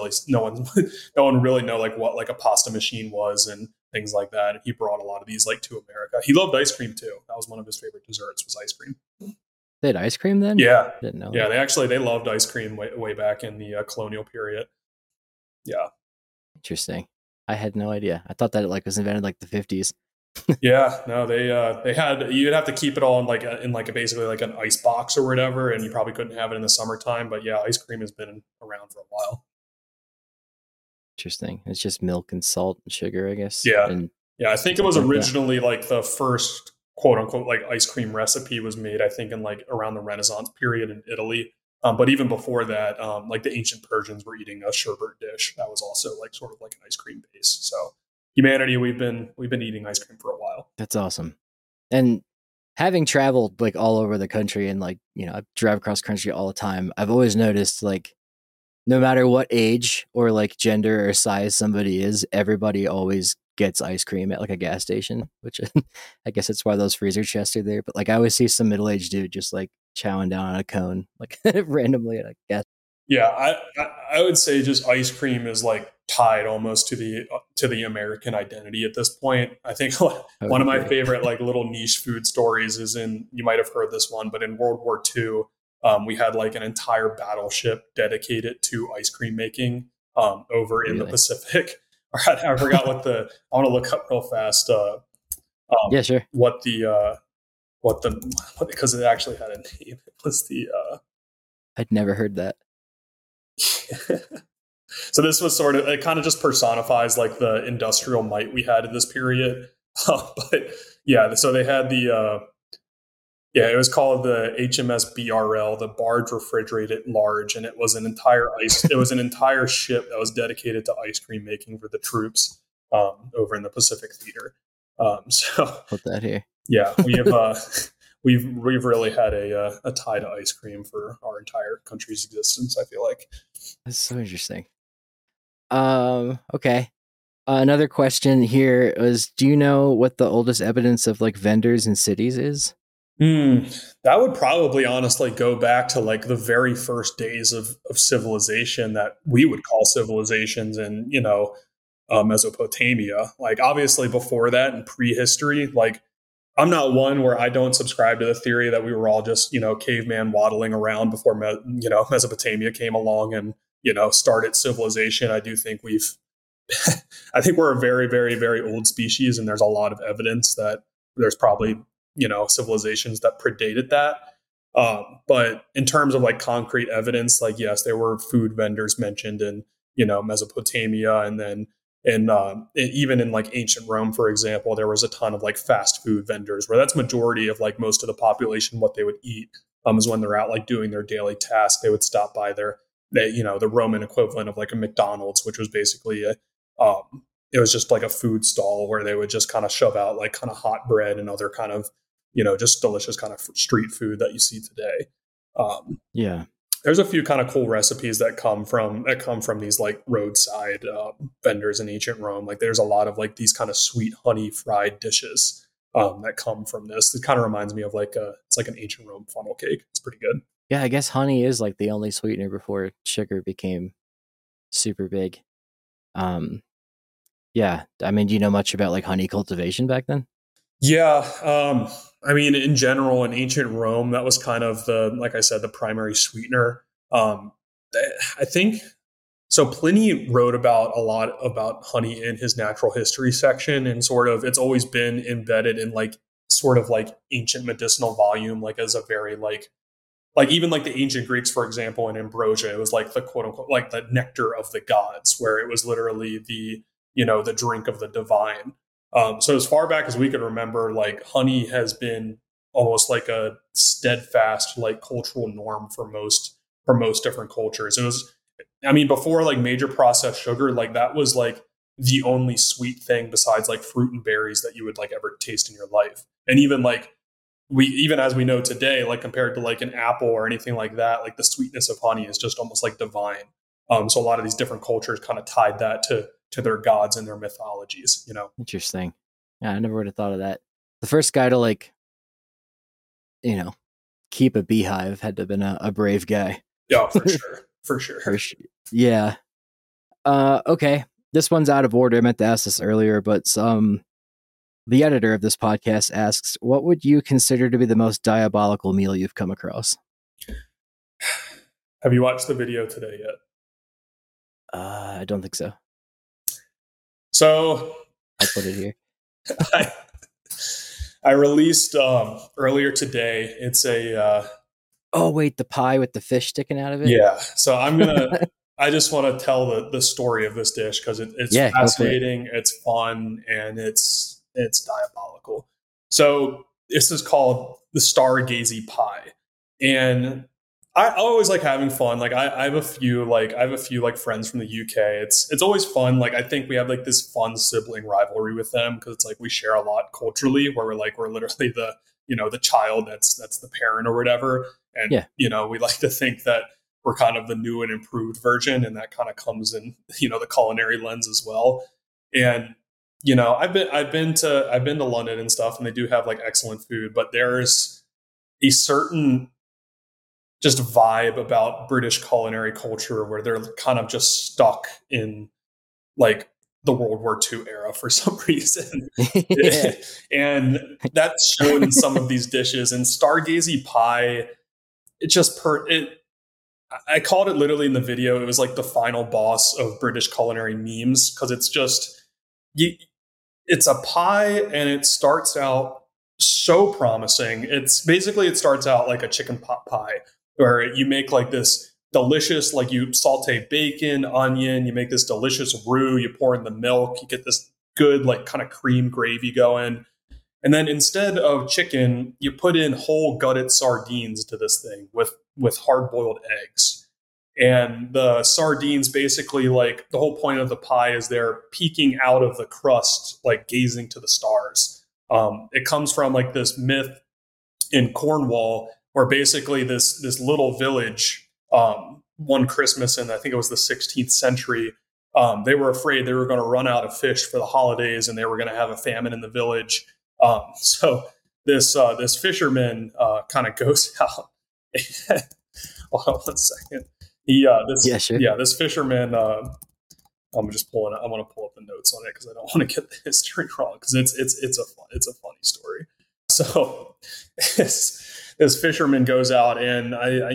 really know like what like a pasta machine was and things like that. And he brought a lot of these like to America. He loved ice cream too. That was one of his favorite desserts, was ice cream. They had ice cream then? Yeah. Didn't know. Yeah, they loved ice cream way back in the colonial period. Yeah. Interesting. I had no idea. I thought that it like was invented like the 50s. Yeah, no, they had, you'd have to keep it all in like a basically like an ice box or whatever, and you probably couldn't have it in the summertime. But yeah, ice cream has been around for a while. Interesting. It's just milk and salt and sugar, I guess. Yeah, and yeah. I think it was originally like the first quote unquote like ice cream recipe was made, I think, in like around the Renaissance period in Italy. But even before that, like the ancient Persians were eating a sherbet dish that was also like sort of like an ice cream base. So humanity, we've been eating ice cream for a while. That's awesome. And having traveled like all over the country and like, you know, I drive across country all the time, I've always noticed like no matter what age or like gender or size somebody is, everybody always gets ice cream at like a gas station, which I guess that's why those freezer chests are there. But like I always see some middle-aged dude just like chowing down on a cone like randomly at a gas. Yeah, I would say just ice cream is like tied almost to the American identity at this point. I think one of my favorite like little niche food stories is in, you might have heard this one, but in World War II, we had like an entire battleship dedicated to ice cream making over in the Pacific. I forgot what I want to look up real fast. Yeah, sure. Because it actually had a name. It was I'd never heard that. So this was sort of, it kind of just personifies like the industrial might we had in this period. But yeah, so they had it was called the HMS BRL, the Barge Refrigerated Large, and it was an entire ship that was dedicated to ice cream making for the troops over in the Pacific Theater. So put that here. Yeah, we have we've really had a tie to ice cream for our entire country's existence, I feel like. That's so interesting. Okay. Another question here was, do you know what the oldest evidence of like vendors in cities is? That would probably honestly go back to like the very first days of civilization that we would call civilizations in, you know, Mesopotamia. Like obviously before that in prehistory, like I'm not one where I don't subscribe to the theory that we were all just, you know, caveman waddling around before, Mesopotamia came along and, you know, started civilization. I do think I think we're a very, very, very old species. And there's a lot of evidence that there's probably, you know, civilizations that predated that. But in terms of like concrete evidence, like, yes, there were food vendors mentioned in, you know, Mesopotamia, and then even in like ancient Rome, for example, there was a ton of like fast food vendors where that's majority of like most of the population. What they would eat is when they're out like doing their daily task, they would stop by the Roman equivalent of like a McDonald's, which was basically it was just like a food stall where they would just kind of shove out like kind of hot bread and other kind of, you know, just delicious kind of street food that you see today. Yeah. There's a few kind of cool recipes that come from these like roadside vendors in ancient Rome. Like there's a lot of like these kind of sweet honey fried dishes that come from this. It kind of reminds me of like it's like an ancient Rome funnel cake. It's pretty good. Yeah, I guess honey is like the only sweetener before sugar became super big. Yeah, I mean, do you know much about like honey cultivation back then? Yeah, I mean, in general, in ancient Rome, that was kind of like I said, the primary sweetener. I think so. Pliny wrote a lot about honey in his natural history section, and sort of it's always been embedded in like sort of like ancient medicinal volume, like as a very like even like the ancient Greeks, for example, in Ambrosia, it was like the quote unquote like the nectar of the gods, where it was literally the drink of the divine. So as far back as we can remember, like honey has been almost like a steadfast like cultural norm for most different cultures. It was, I mean, before like major processed sugar, like that was like the only sweet thing besides like fruit and berries that you would like ever taste in your life. And even like even as we know today, like compared to like an apple or anything like that, like the sweetness of honey is just almost like divine. So a lot of these different cultures kind of tied that to their gods and their mythologies, you know. Interesting. Yeah, I never would have thought of that. The first guy to like, you know, keep a beehive had to have been a brave guy. Yeah, for sure. Yeah. Okay. This one's out of order. I meant to ask this earlier, but the editor of this podcast asks, what would you consider to be the most diabolical meal you've come across? Have you watched the video today yet? I don't think so. So I'll put it here. I released earlier today. It's a oh wait, the pie with the fish sticking out of it. Yeah. So I just want to tell the story of this dish because it's fascinating, it's fun, and it's diabolical. So this is called the Stargazy pie, and I always like having fun. Like I have a few like friends from the UK. It's always fun. Like I think we have like this fun sibling rivalry with them because it's like we share a lot culturally. Where we're literally the child that's the parent or whatever, and we like to think that we're kind of the new and improved version, and that kind of comes in the culinary lens as well. And I've been to London and stuff, and they do have like excellent food, but there's a certain just vibe about British culinary culture where they're kind of just stuck in like the World War II era for some reason. And that's shown in some of these dishes. And Stargazy pie, I called it literally in the video, it was like the final boss of British culinary memes because it's just, it's a pie and it starts out so promising. It starts out like a chicken pot pie where you make like this delicious, like you saute bacon, onion, you make this delicious roux, you pour in the milk, you get this good like kind of cream gravy going. And then instead of chicken, you put in whole gutted sardines to this thing with hard boiled eggs. And the sardines basically, like the whole point of the pie is they're peeking out of the crust, like gazing to the stars. It comes from like this myth in Cornwall where basically this little village, one Christmas in I think it was the 16th century, they were afraid they were going to run out of fish for the holidays and they were going to have a famine in the village. So this fisherman kind of goes out. Hold on 1 second. This fisherman. I'm just pulling it. I want to pull up the notes on it because I don't want to get the history wrong because it's a funny story. So this fisherman goes out and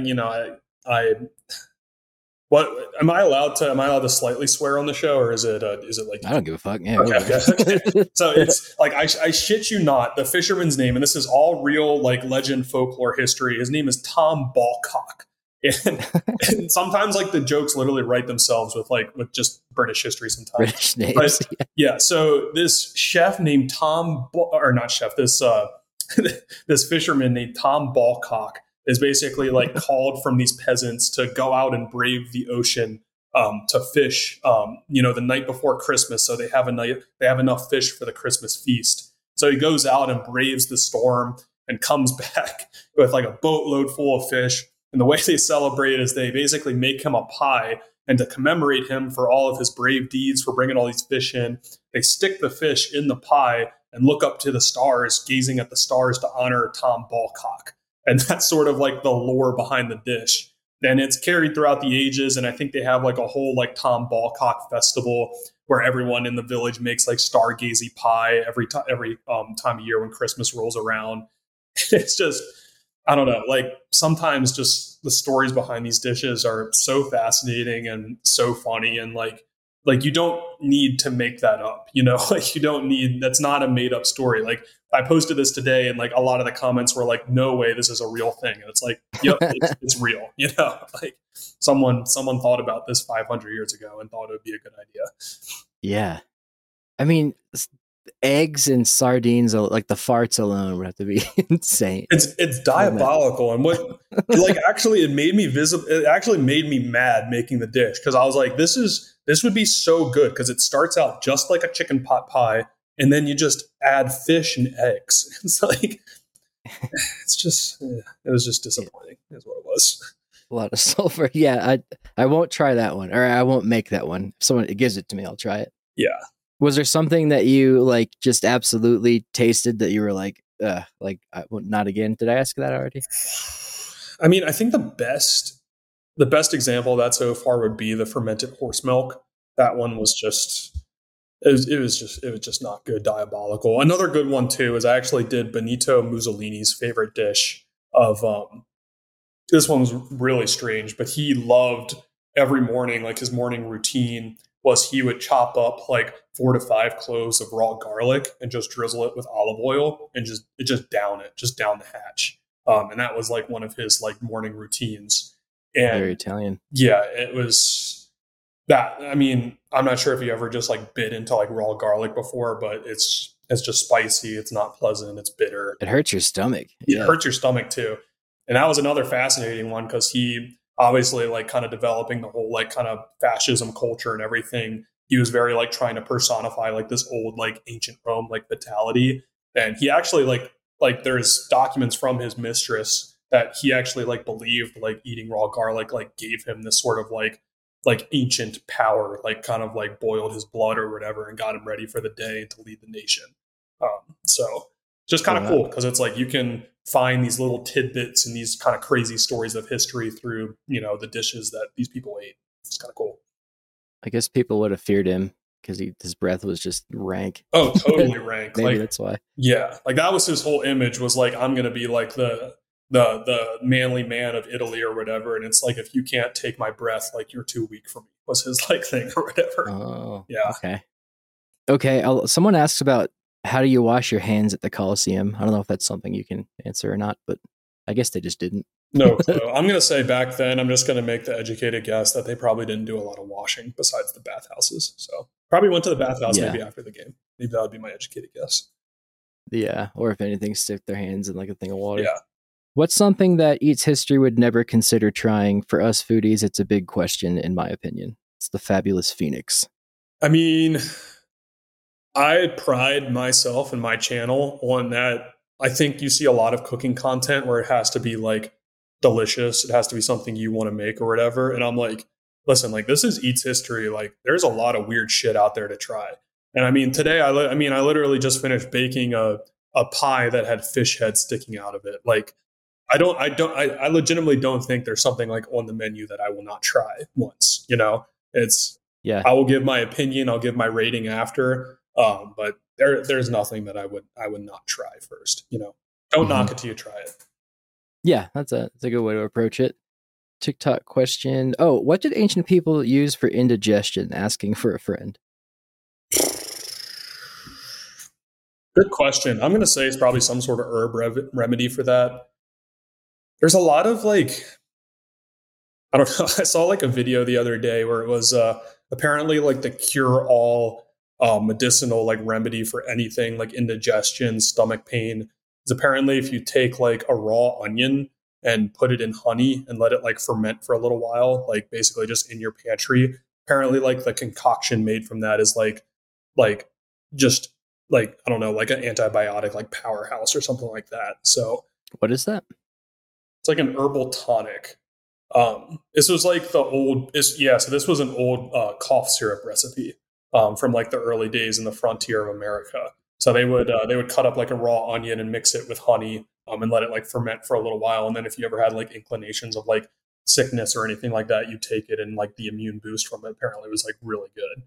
what am I allowed to slightly swear on the show or is it like I don't give a fuck. Yeah. Okay. So it's like I shit you not, the fisherman's name, and this is all real like legend folklore history. His name is Tom Ballcock. And sometimes like the jokes literally write themselves with just British history sometimes. British names. But, yeah. So this chef named this fisherman named Tom Ballcock is basically like called from these peasants to go out and brave the ocean to fish, the night before Christmas. So they have enough fish for the Christmas feast. So he goes out and braves the storm and comes back with like a boatload full of fish. And the way they celebrate is they basically make him a pie, and to commemorate him for all of his brave deeds for bringing all these fish in, they stick the fish in the pie and look up to the stars, gazing at the stars to honor Tom Ballcock. And that's sort of like the lore behind the dish. And it's carried throughout the ages. And I think they have like a whole like Tom Ballcock festival where everyone in the village makes like Stargazy pie every time of year when Christmas rolls around. It's just, I don't know, like sometimes just the stories behind these dishes are so fascinating and so funny. And like you don't need to make that up, like you don't need, that's not a made up story. Like I posted this today and like a lot of the comments were like, no way, this is a real thing. And it's like, yep, it's real, like someone thought about this 500 years ago and thought it would be a good idea. Yeah. I mean, eggs and sardines, like the farts alone would have to be insane. It's diabolical. And what like actually it actually made me mad making the dish because I was like, this would be so good because it starts out just like a chicken pot pie and then you just add fish and eggs. It's like it was just disappointing is what it was. A lot of sulfur. Yeah, I won't try that one, or I won't make that one. If someone gives it to me, I'll try it. Yeah. Was there something that you like just absolutely tasted that you were like not again? Did I ask that already? I mean, I think the best example of that so far would be the fermented horse milk. That one was just it was just not good, diabolical. Another good one too is I actually did Benito Mussolini's favorite dish of this one was really strange, but he loved every morning, like his morning routine was he would chop up like 4 to 5 cloves of raw garlic and just drizzle it with olive oil and just down the hatch. And that was like one of his like morning routines. And very Italian. Yeah, it was that. I mean, I'm not sure if you ever just like bit into like raw garlic before, but it's just spicy. It's not pleasant. It's bitter. It hurts your stomach. It hurts your stomach too. And that was another fascinating one because he obviously like kind of developing the whole like kind of fascism culture and everything. He was very like trying to personify like this old like ancient Rome like vitality. And he actually like there's documents from his mistress that he actually like believed like eating raw garlic like gave him this sort of like ancient power, like kind of like boiled his blood or whatever and got him ready for the day to lead the nation. So just kind of cool because it's like you can find these little tidbits and these kind of crazy stories of history through, the dishes that these people ate. It's kind of cool. I guess people would have feared him because his breath was just rank. Oh, totally rank. Maybe that's why. Yeah. Like that was his whole image was like, I'm going to be like the manly man of Italy or whatever. And it's like, if you can't take my breath, like you're too weak for me was his like thing or whatever. Oh, yeah. Okay. Someone asks about how do you wash your hands at the Colosseum? I don't know if that's something you can answer or not, but I guess they just didn't. No. I'm going to say back then, I'm just going to make the educated guess that they probably didn't do a lot of washing besides the bathhouses. So probably went to the bathhouse maybe after the game. Maybe that would be my educated guess. Yeah. Or if anything, stick their hands in like a thing of water. Yeah. What's something that Eats History would never consider trying? For us foodies, it's a big question, in my opinion. It's the Fabulous Phoenix. I mean, I pride myself and my channel on that. I think you see a lot of cooking content where it has to be like delicious. It has to be something you want to make or whatever. And I'm like, listen, like this is Eats History. Like there's a lot of weird shit out there to try. And I mean, today, I literally just finished baking a pie that had fish heads sticking out of it. Like, I legitimately don't think there's something like on the menu that I will not try once, I will give my opinion. I'll give my rating after. But there's nothing that I would not try first, don't knock it till you try it. Yeah, that's a good way to approach it. TikTok question. Oh, what did ancient people use for indigestion? Asking for a friend. Good question. I'm going to say it's probably some sort of herb remedy for that. There's a lot of like, I don't know. I saw like a video the other day where it was apparently like the cure all medicinal like remedy for anything like indigestion, stomach pain is apparently if you take like a raw onion and put it in honey and let it like ferment for a little while, like basically just in your pantry. Apparently like the concoction made from that is like just like, I don't know, like an antibiotic, like powerhouse or something like that. So what is that? It's like an herbal tonic. This was like so this was an old cough syrup recipe from like the early days in the frontier of America. So they would cut up like a raw onion and mix it with honey and let it like ferment for a little while. And then if you ever had like inclinations of like sickness or anything like that, you take it and like the immune boost from it apparently was like really good.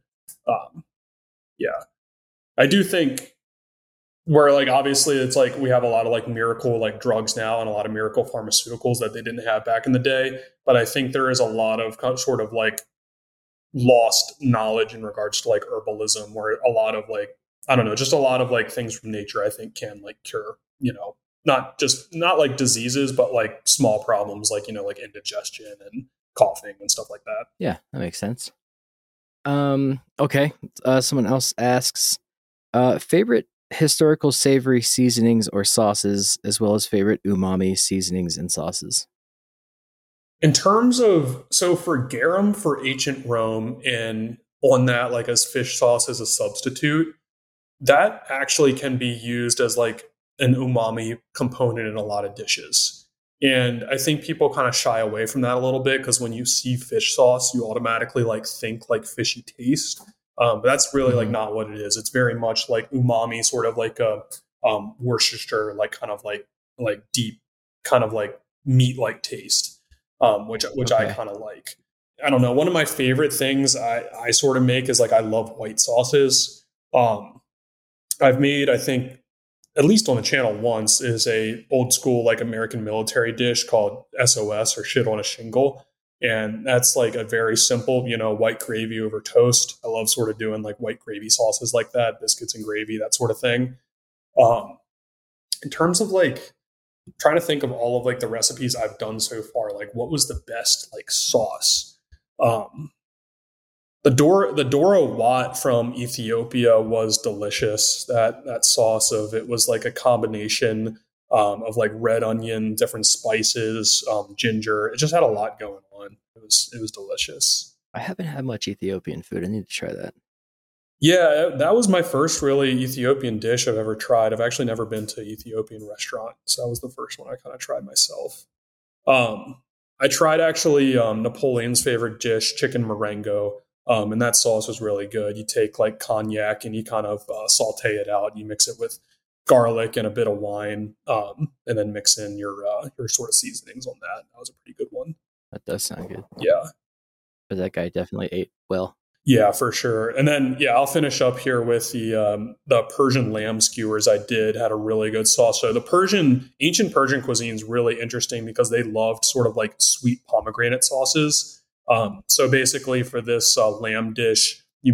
I do think where like obviously it's like we have a lot of like miracle like drugs now and a lot of miracle pharmaceuticals that they didn't have back in the day. But I think there is a lot of sort of like lost knowledge in regards to like herbalism, where a lot of like, I don't know, just a lot of like things from nature I think can like cure, not like diseases, but like small problems like, like indigestion and coughing and stuff like that. Yeah, that makes sense. Okay. Someone else asks, favorite historical savory seasonings or sauces, as well as favorite umami seasonings and sauces. In terms of, so for garum for ancient Rome and on that, like as fish sauce as a substitute, that actually can be used as like an umami component in a lot of dishes. And I think people kind of shy away from that a little bit because when you see fish sauce, you automatically like think like fishy taste. But that's really like not what it is. It's very much like umami, sort of like a Worcestershire, like kind of like deep, kind of like meat like taste, which I kind of like. I don't know. One of my favorite things I sort of make is like I love white sauces. I've made, I think, at least on the channel once, is a old school like American military dish called SOS or shit on a shingle. And that's like a very simple, white gravy over toast. I love sort of doing like white gravy sauces like that, biscuits and gravy, that sort of thing. In terms of like trying to think of all of like the recipes I've done so far, like what was the best like sauce? The Doro Wat from Ethiopia was delicious. That sauce it was like a combination of like red onion, different spices, ginger. It just had a lot going on. It was delicious. I haven't had much Ethiopian food. I need to try that. Yeah, that was my first really Ethiopian dish I've ever tried. I've actually never been to an Ethiopian restaurant, so that was the first one I kind of tried myself. I tried actually Napoleon's favorite dish, chicken marengo, and that sauce was really good. You take like cognac and you kind of saute it out. You mix it with garlic and a bit of wine, and then mix in your sort of seasonings on that. That was a pretty good one. That does sound good. Yeah. But that guy definitely ate well. Yeah, for sure. And then, I'll finish up here with the Persian lamb skewers I had a really good sauce. So the ancient Persian cuisine is really interesting because they loved sort of like sweet pomegranate sauces. So basically for this lamb dish, you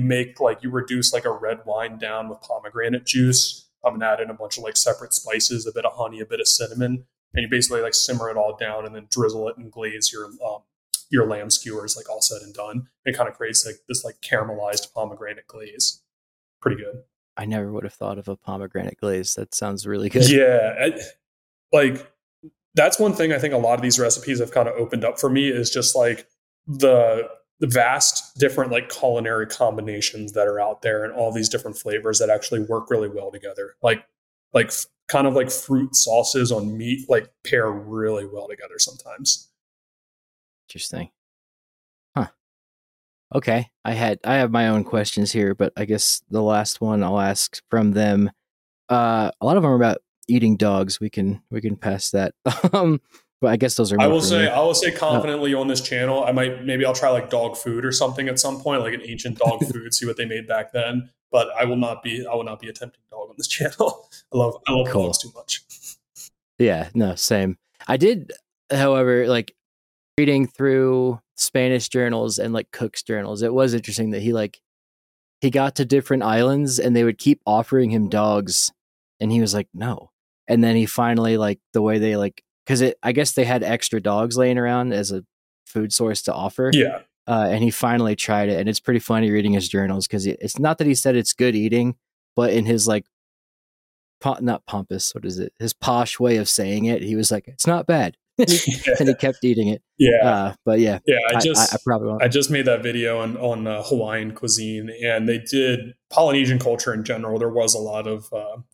reduce like a red wine down with pomegranate juice, and add in a bunch of like separate spices, a bit of honey, a bit of cinnamon, and you basically like simmer it all down and then drizzle it and glaze your lamb skewers like all said and done. It kind of creates like this like caramelized pomegranate glaze. Pretty good. I never would have thought of a pomegranate glaze. That sounds really good. Yeah. Like that's one thing I think a lot of these recipes have kind of opened up for me is just like the vast different like culinary combinations that are out there and all these different flavors that actually work really well together. Like kind of like fruit sauces on meat, like pair really well together sometimes. Interesting. Huh. Okay. I have my own questions here, but I guess the last one I'll ask from them. A lot of them are about eating dogs. We can pass that. But I guess those are. I will say confidently on this channel, maybe I'll try like dog food or something at some point, like an ancient dog food, see what they made back then. But I will not be attempting dog on this channel. I love dogs too much. Yeah, no, same. I did, however, like reading through Spanish journals and like Cook's journals, it was interesting that he got to different islands and they would keep offering him dogs, and he was like, no. And then he finally, like, the way they like, because I guess they had extra dogs laying around as a food source to offer. Yeah. And he finally tried it, and it's pretty funny reading his journals because it's not that he said it's good eating, but in his like, not pompous, what is it? His posh way of saying it, he was like, it's not bad. And he kept eating it. Yeah. But yeah. Yeah. I just made that video on Hawaiian cuisine, and they did Polynesian culture in general. There was a lot of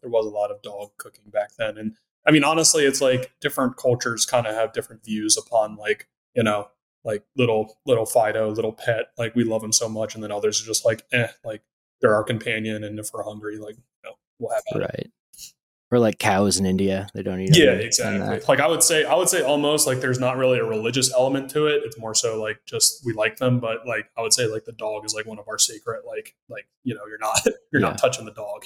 dog cooking back then. And I mean, honestly, it's like different cultures kind of have different views upon like, like little Fido, little pet, like we love him so much. And then others are just like, like they're our companion. And if we're hungry, like, we'll have it. Right. Or like cows in India, they don't eat. Yeah, exactly. Like I would say almost like there's not really a religious element to it. It's more so like just we like them, but like I would say like the dog is like one of our sacred like you're not touching the dog,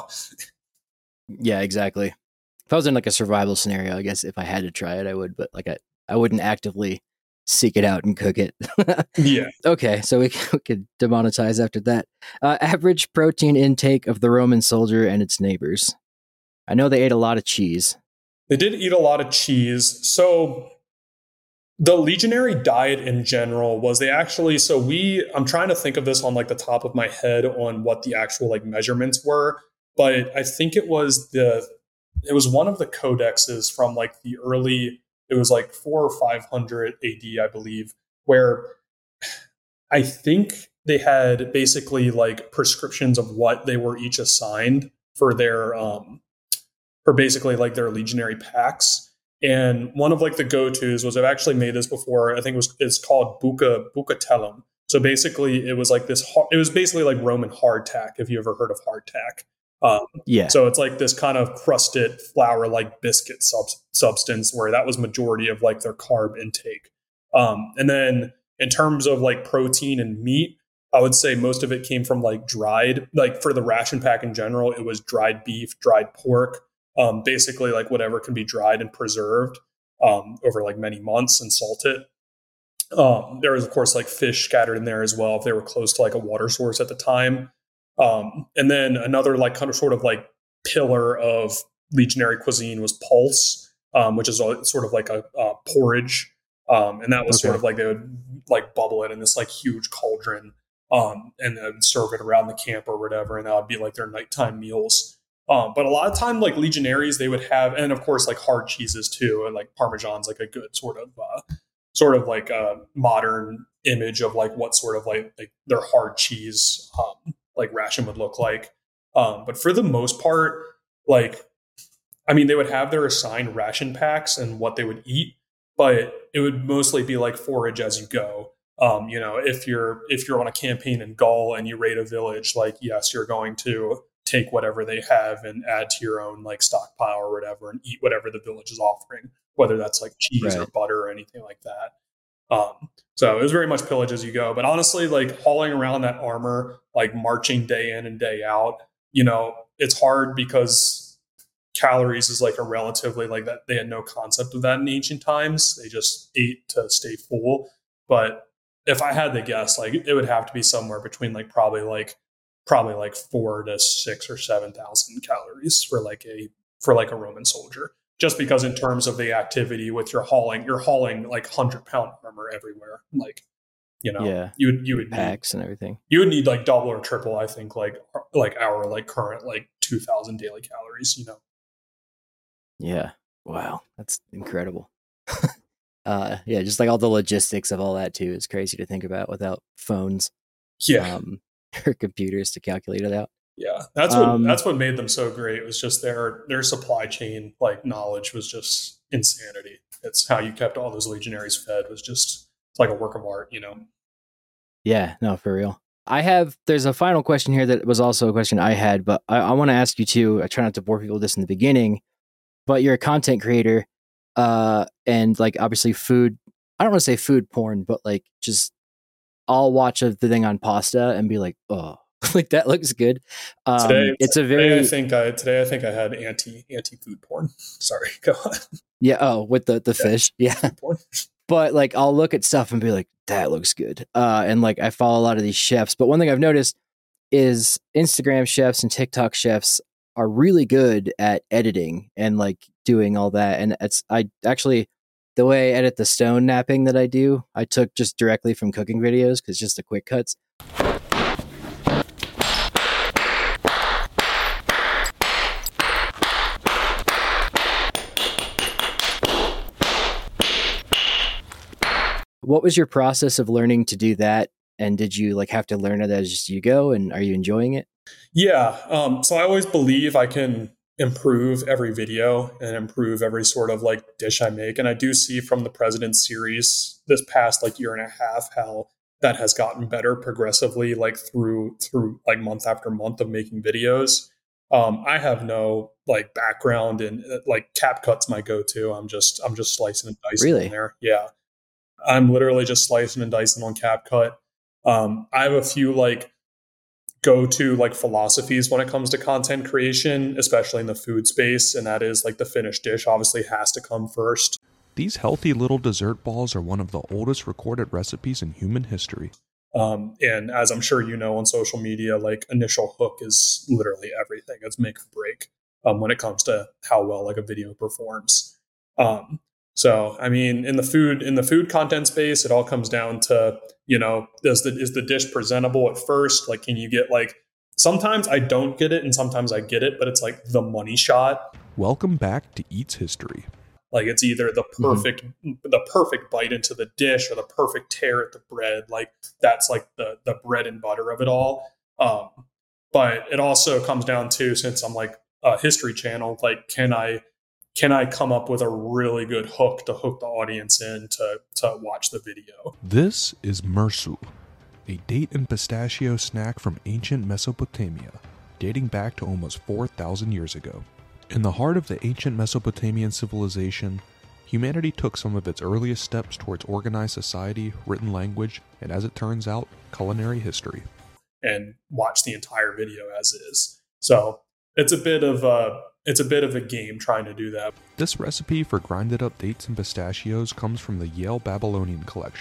Yeah, exactly. If I was in like a survival scenario, I guess if I had to try it, I would, but like I wouldn't actively seek it out and cook it. Yeah. Okay, so we could demonetize after that. Average protein intake of the Roman soldier and its neighbors. I know they ate a lot of cheese. They did eat a lot of cheese. So the legionary diet in general was I'm trying to think of this on like the top of my head on what the actual like measurements were, but I think it was one of the codexes from like it was like 400 or 500 AD, I believe, where I think they had basically like prescriptions of what they were each assigned for their for basically like their legionary packs. And one of like the go-tos was, I've actually made this before, I think it's called bucatellum. So basically it was like it was basically like Roman hardtack, if you ever heard of hardtack. Yeah. So it's like this kind of crusted flour-like biscuit substance where that was majority of like their carb intake. And then in terms of like protein and meat, I would say most of it came from like dried, like for the ration pack in general, it was dried beef, dried pork, basically like whatever can be dried and preserved over like many months and salted. There was, of course, like fish scattered in there as well if they were close to like a water source at the time. And then another like kind of sort of like pillar of legionary cuisine was pulse, which is sort of like a porridge. And that was sort of like they would like bubble it in this like huge cauldron, and then serve it around the camp or whatever. And that would be like their nighttime meals. But a lot of time, like legionaries, they would have, and of course, like hard cheeses too, and like Parmesan's like a good sort of like a modern image of like what sort of like their hard cheese like ration would look like. But for the most part, like, I mean, they would have their assigned ration packs and what they would eat, but it would mostly be like forage as you go. You know, if you're on a campaign in Gaul and you raid a village, like, yes, you're going to take whatever they have and add to your own like stockpile or whatever and eat whatever the village is offering, whether that's like cheese or butter or anything like that. So it was very much pillage as you go. But honestly, like hauling around that armor, like marching day in and day out, you know, it's hard because calories is like a relatively like that. They had no concept of that in ancient times. They just ate to stay full. But if I had to guess, like it would have to be somewhere between like probably like 4 to 6 or 7,000 calories for like a Roman soldier. Just because in terms of the activity with you're hauling like 100-pound armor everywhere. Like, you know, you would packs need, and everything. You would need like double or triple, I think, like our like current like 2,000 daily calories, you know. Yeah. Wow. That's incredible. Yeah, just like all the logistics of all that too is crazy to think about without phones. Yeah. Or computers to calculate it out. Yeah, that's what made them so great. It was just their supply chain like knowledge was just insanity. It's how you kept all those legionaries fed was just like a work of art, you know. Yeah, no, for real. There's a final question here that was also a question I had, but I want to ask you too. I try not to bore people with this in the beginning, but you're a content creator, and like obviously food. I don't want to say food porn, but like just I'll watch the thing on pasta and be like, oh, like that looks good. Today I think I had anti food porn. Sorry, go on. Yeah. Oh, with the fish. Yeah. But like, I'll look at stuff and be like, that looks good. And like, I follow a lot of these chefs, but one thing I've noticed is Instagram chefs and TikTok chefs are really good at editing and like doing all that. And I actually, the way I edit the stone napping that I do, I took just directly from cooking videos because it's just the quick cuts. What was your process of learning to do that? And did you like have to learn it as you go? And are you enjoying it? Yeah. So I always believe I can improve every video and improve every sort of like dish I make. And I do see from the President's series this past like year and a half how that has gotten better progressively, like through like month after month of making videos. I have no like background in like CapCut's my go-to. I'm just slicing and dicing in there. Yeah. I'm literally just slicing and dicing on CapCut. I have a few like go-to like philosophies when it comes to content creation, especially in the food space, and that is like the finished dish obviously has to come first. These healthy little dessert balls are one of the oldest recorded recipes in human history. And as I'm sure you know on social media, like initial hook is literally everything. It's make or break when it comes to how well like a video performs. So, I mean, in the food content space, it all comes down to, you know, is the dish presentable at first? Like, can you get like, sometimes I don't get it and sometimes I get it, but it's like the money shot. Welcome back to Eats History. Like it's either the perfect bite into the dish or the perfect tear at the bread. Like that's like the bread and butter of it all. But it also comes down to, since I'm like a history channel, like can I come up with a really good hook to hook the audience in to watch the video? This is Mursu, a date and pistachio snack from ancient Mesopotamia, dating back to almost 4,000 years ago. In the heart of the ancient Mesopotamian civilization, humanity took some of its earliest steps towards organized society, written language, and as it turns out, culinary history. And watch the entire video as is. So it's a bit of a game trying to do that. This recipe for grinded up dates and pistachios comes from the Yale Babylonian collection,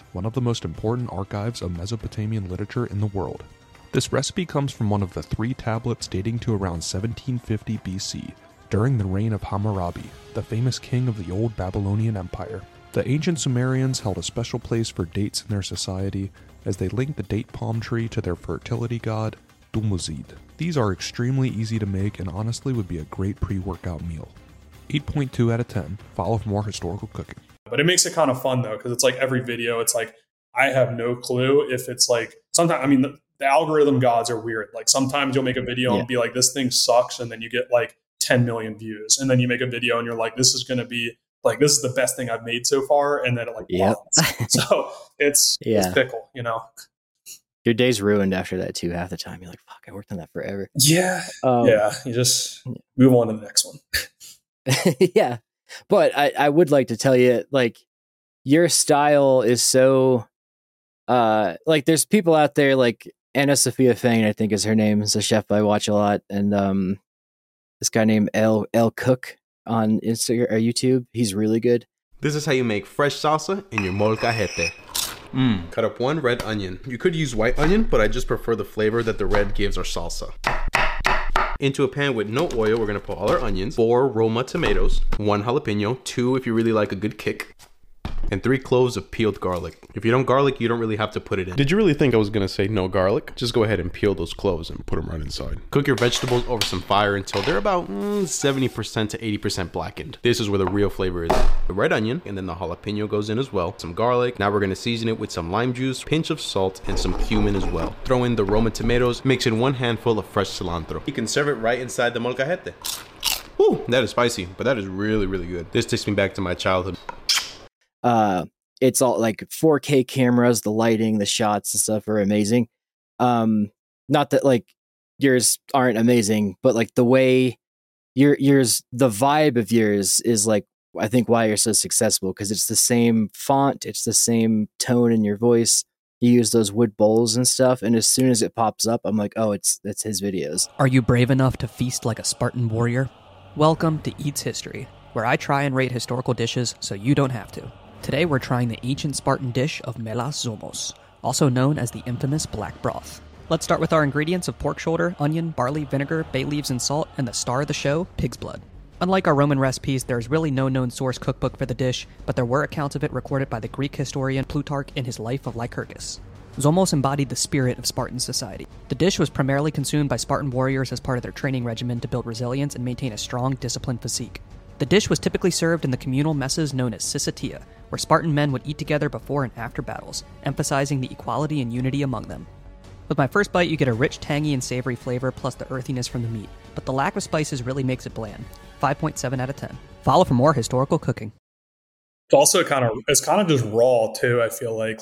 one of the most important archives of Mesopotamian literature in the world. This recipe comes from one of the 3 tablets dating to around 1750 BC, during the reign of Hammurabi, the famous king of the old Babylonian Empire. The ancient Sumerians held a special place for dates in their society, as they linked the date palm tree to their fertility god, Dumuzid. These are extremely easy to make and honestly would be a great pre-workout meal. 8.2 out of 10. Follow for more historical cooking. But it makes it kind of fun though, because it's like every video, it's like, I have no clue if it's like, sometimes, I mean, the algorithm gods are weird. Like sometimes you'll make a video and be like, this thing sucks. And then you get like 10 million views. And then you make a video and you're like, this is going to be like, this is the best thing I've made so far. And then it like, so it's fickle, you know? Your day's ruined after that too. Half the time you're like, fuck, I worked on that forever. Yeah. You just move on to the next one. Yeah. But I would like to tell you, like, your style is so, like, there's people out there like Anna Sophia Fane, I think is her name. It's a chef I watch a lot. And this guy named El Cook on Instagram or YouTube. He's really good. This is how you make fresh salsa in your molcajete. Cut up 1 red onion. You could use white onion, but I just prefer the flavor that the red gives our salsa. Into a pan with no oil, we're going to put all our onions, 4 Roma tomatoes, 1 jalapeno, 2 if you really like a good kick, and 3 cloves of peeled garlic. If you don't garlic, you don't really have to put it in. Did you really think I was going to say no garlic? Just go ahead and peel those cloves and put them right inside. Cook your vegetables over some fire until they're about 70% to 80% blackened. This is where the real flavor is. The red onion, and then the jalapeno goes in as well. Some garlic. Now we're going to season it with some lime juice, pinch of salt, and some cumin as well. Throw in the Roma tomatoes, mix in 1 handful of fresh cilantro. You can serve it right inside the molcajete. Ooh, that is spicy, but that is really, really good. This takes me back to my childhood. It's all like 4K cameras, the lighting, the shots and stuff are amazing. Not that like yours aren't amazing, but like the way yours, the vibe of yours is like, I think why you're so successful, because it's the same font, it's the same tone in your voice. You use those wood bowls and stuff, and as soon as it pops up, I'm like, oh, that's his videos. Are you brave enough to feast like a Spartan warrior? Welcome to Eats History, where I try and rate historical dishes so you don't have to. Today we're trying the ancient Spartan dish of melas zomos, also known as the infamous black broth. Let's start with our ingredients of pork shoulder, onion, barley, vinegar, bay leaves, and salt, and the star of the show, pig's blood. Unlike our Roman recipes, there is really no known source cookbook for the dish, but there were accounts of it recorded by the Greek historian Plutarch in his Life of Lycurgus. Zomos embodied the spirit of Spartan society. The dish was primarily consumed by Spartan warriors as part of their training regimen to build resilience and maintain a strong, disciplined physique. The dish was typically served in the communal messes known as syssitia, where Spartan men would eat together before and after battles, emphasizing the equality and unity among them. With my first bite, you get a rich, tangy, and savory flavor plus the earthiness from the meat, but the lack of spices really makes it bland. 5.7 out of 10. Follow for more historical cooking. It's also it's kind of just raw too, I feel like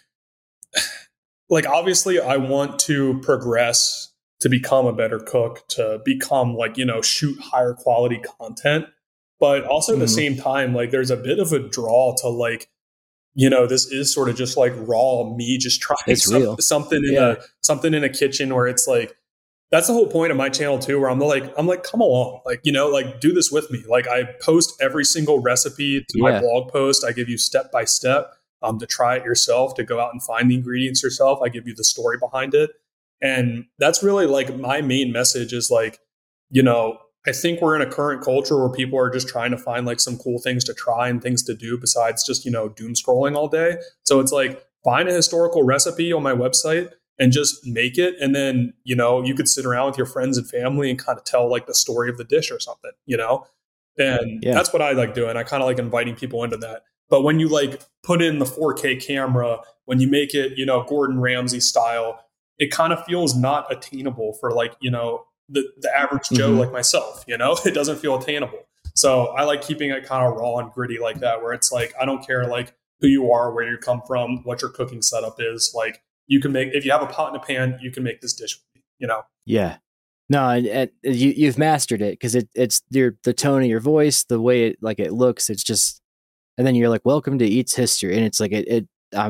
obviously I want to progress to become a better cook, to become shoot higher quality content. But also at the same time, like there's a bit of a draw to this is sort of just like raw me just trying something in a kitchen where it's like, that's the whole point of my channel too, where I'm like, come along, do this with me. Like I post every single recipe to my blog post. I give you step by step to try it yourself, to go out and find the ingredients yourself. I give you the story behind it. And that's really like my main message is I think we're in a current culture where people are just trying to find some cool things to try and things to do besides just, doom scrolling all day. So it's like, find a historical recipe on my website and just make it. And then, you could sit around with your friends and family and kind of tell the story of the dish or something, and that's what I like doing. I kind of like inviting people into that. But when you put in the 4K camera, when you make it, Gordon Ramsay style, it kind of feels not attainable for the average Joe like myself, it doesn't feel attainable. So I like keeping it kind of raw and gritty like that, where it's like, I don't care who you are, where you come from, what your cooking setup is. You can make, if you have a pot and a pan, you can make this dish, Yeah. No, and you've mastered it because it's the tone of your voice, the way it looks, it's just, and then you're like, welcome to Eats History. And it's like, it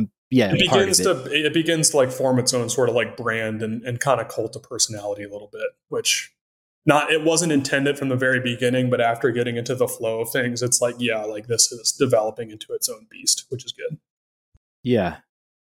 begins to form its own sort of brand and kind of cult of personality a little bit, which it wasn't intended from the very beginning, but after getting into the flow of things, it's this is developing into its own beast, which is good. Yeah.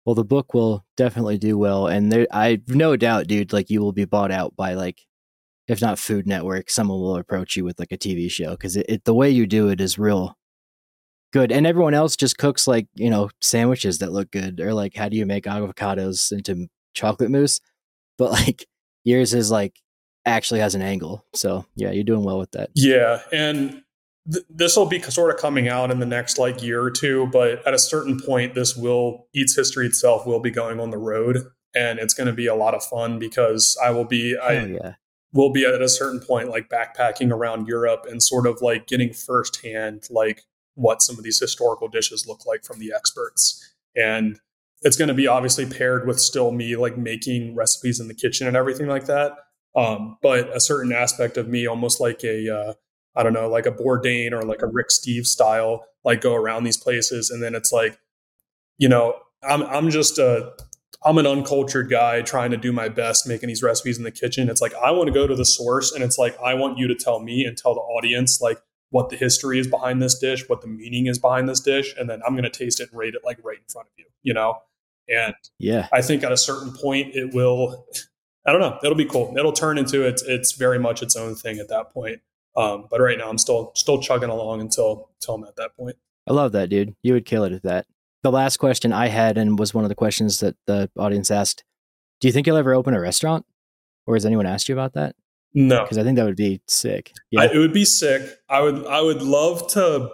Well, the book will definitely do well, and I've no doubt, dude, like you will be bought out by like, if not Food Network, someone will approach you with like a TV show because the way you do it is real good, and everyone else just cooks like, you know, sandwiches that look good, or like how do you make avocados into chocolate mousse, but like yours is like actually has an angle. So yeah, you're doing well with that. Yeah, and this will be sort of coming out in the next like year or two, but at a certain point, Eats History itself will be going on the road, and it's going to be a lot of fun because will be at a certain point like backpacking around Europe and sort of like getting firsthand like what some of these historical dishes look like from the experts. And it's going to be obviously paired with still me like making recipes in the kitchen and everything like that. But a certain aspect of me, almost like I don't know, like a Bourdain or like a Rick Steves style, like go around these places. And then it's like, you know, I'm an uncultured guy trying to do my best making these recipes in the kitchen. It's like, I want to go to the source, and it's like, I want you to tell me and tell the audience like what the history is behind this dish, what the meaning is behind this dish. And then I'm going to taste it and rate it like right in front of you, you know? And yeah, I think at a certain point it will, I don't know, it'll be cool. It'll turn into it's very much its own thing at that point. But right now I'm still chugging along until I'm at that point. I love that, dude. You would kill it at that. The last question I had, and was one of the questions that the audience asked, do you think you'll ever open a restaurant? Or has anyone asked you about that? No. Because I think that would be sick. Yeah. It would be sick. I would love to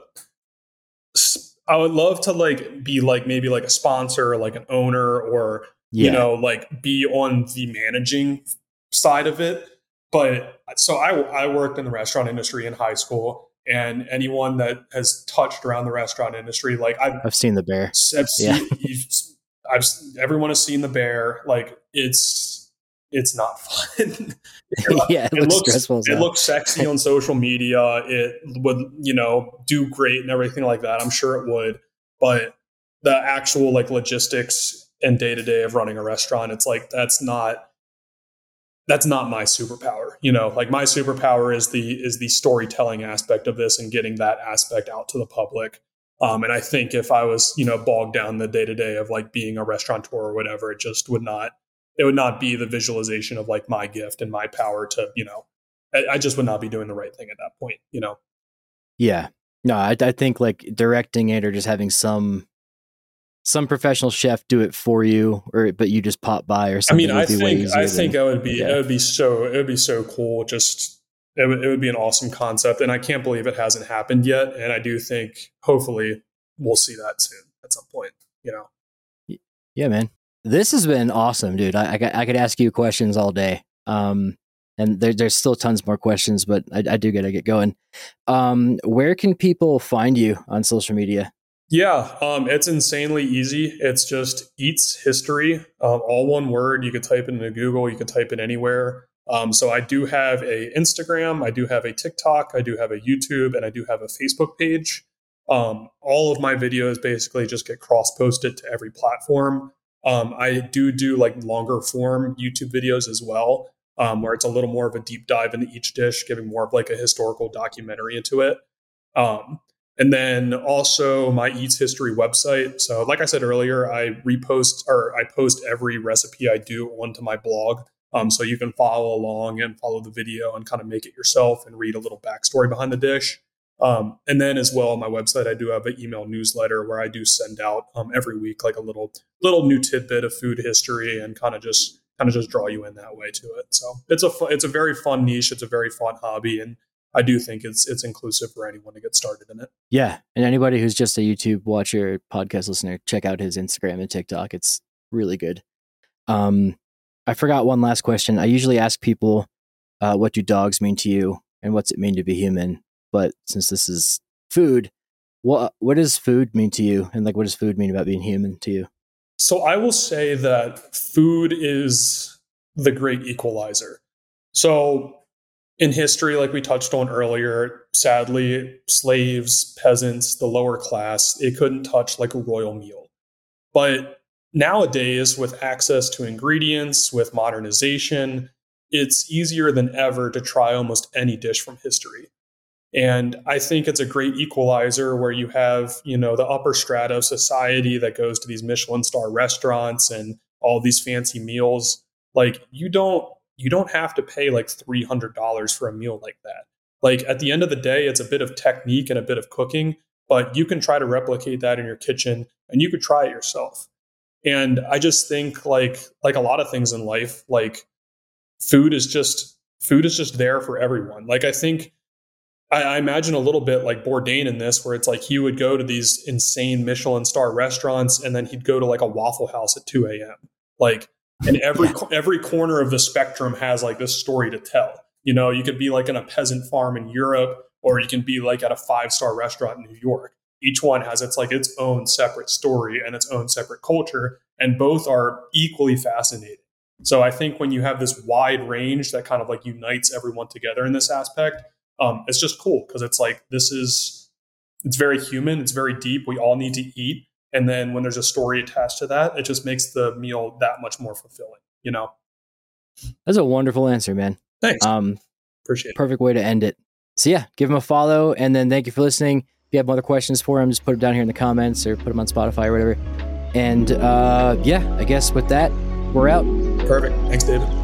like be like maybe like a sponsor or like an owner or, you know, like be on the managing side of it. But so I worked in the restaurant industry in high school, and anyone that has touched around the restaurant industry, like I've seen the bear. Everyone has seen the bear. Like it's not fun. Yeah, it looks stressful. It looks sexy on social media. It would, you know, do great and everything like that. I'm sure it would, but the actual like logistics and day to day of running a restaurant, it's like that's not my superpower. You know, like my superpower is the storytelling aspect of this and getting that aspect out to the public. And I think if I was, you know, bogged down the day to day of like being a restaurateur or whatever, it would not be the visualization of like my gift and my power to, you know, I just would not be doing the right thing at that point, you know? Yeah. No, I think like directing it or just having some professional chef do it for you, but you just pop by or something. I mean, I think it would be so cool. Just, it would be an awesome concept. And I can't believe it hasn't happened yet. And I do think hopefully we'll see that soon at some point, you know? Yeah, man. This has been awesome, dude. I could ask you questions all day. And there's still tons more questions, but I do gotta get going. Where can people find you on social media? Yeah, it's insanely easy. It's just Eats History, all one word. You could type it into Google. You could type it anywhere. So I do have a Instagram. I do have a TikTok. I do have a YouTube, and I do have a Facebook page. All of my videos basically just get cross-posted to every platform. I do like longer form YouTube videos as well, where it's a little more of a deep dive into each dish, giving more of like a historical documentary into it. And then also my Eats History website. So like I said earlier, I post every recipe I do onto my blog. So you can follow along and follow the video and kind of make it yourself and read a little backstory behind the dish. And then as well on my website, I do have an email newsletter where I do send out every week like a little new tidbit of food history and kind of just draw you in that way to it. So it's a very fun niche. It's a very fun hobby, and I do think it's inclusive for anyone to get started in it. Yeah, and anybody who's just a YouTube watcher, podcast listener, check out his Instagram and TikTok. It's really good. I forgot one last question. I usually ask people, what do dogs mean to you, and what's it mean to be human? But since this is food, what does food mean to you? And like, what does food mean about being human to you? So I will say that food is the great equalizer. So in history, like we touched on earlier, sadly, slaves, peasants, the lower class, it couldn't touch like a royal meal. But nowadays, with access to ingredients, with modernization, it's easier than ever to try almost any dish from history. And I think it's a great equalizer where you have, you know, the upper strata of society that goes to these Michelin star restaurants and all these fancy meals. Like you don't have to pay like $300 for a meal like that. Like at the end of the day, it's a bit of technique and a bit of cooking, but you can try to replicate that in your kitchen and you could try it yourself. And I just think like a lot of things in life, like food is just there for everyone. Like I think I imagine a little bit like Bourdain in this, where it's like he would go to these insane Michelin star restaurants and then he'd go to like a Waffle House at 2 a.m. Like, and every corner of the spectrum has like this story to tell. You know, you could be like in a peasant farm in Europe, or you can be like at a 5-star restaurant in New York. Each one has its own separate story and its own separate culture, and both are equally fascinating. So I think when you have this wide range that kind of like unites everyone together in this aspect, it's just cool because it's like, it's very human. It's very deep. We all need to eat. And then when there's a story attached to that, it just makes the meal that much more fulfilling, you know? That's a wonderful answer, man. Thanks. Appreciate it. Perfect way to end it. So yeah, give him a follow, and then thank you for listening. If you have other questions for him, just put them down here in the comments or put them on Spotify or whatever. And yeah, I guess with that, we're out. Perfect. Thanks, David.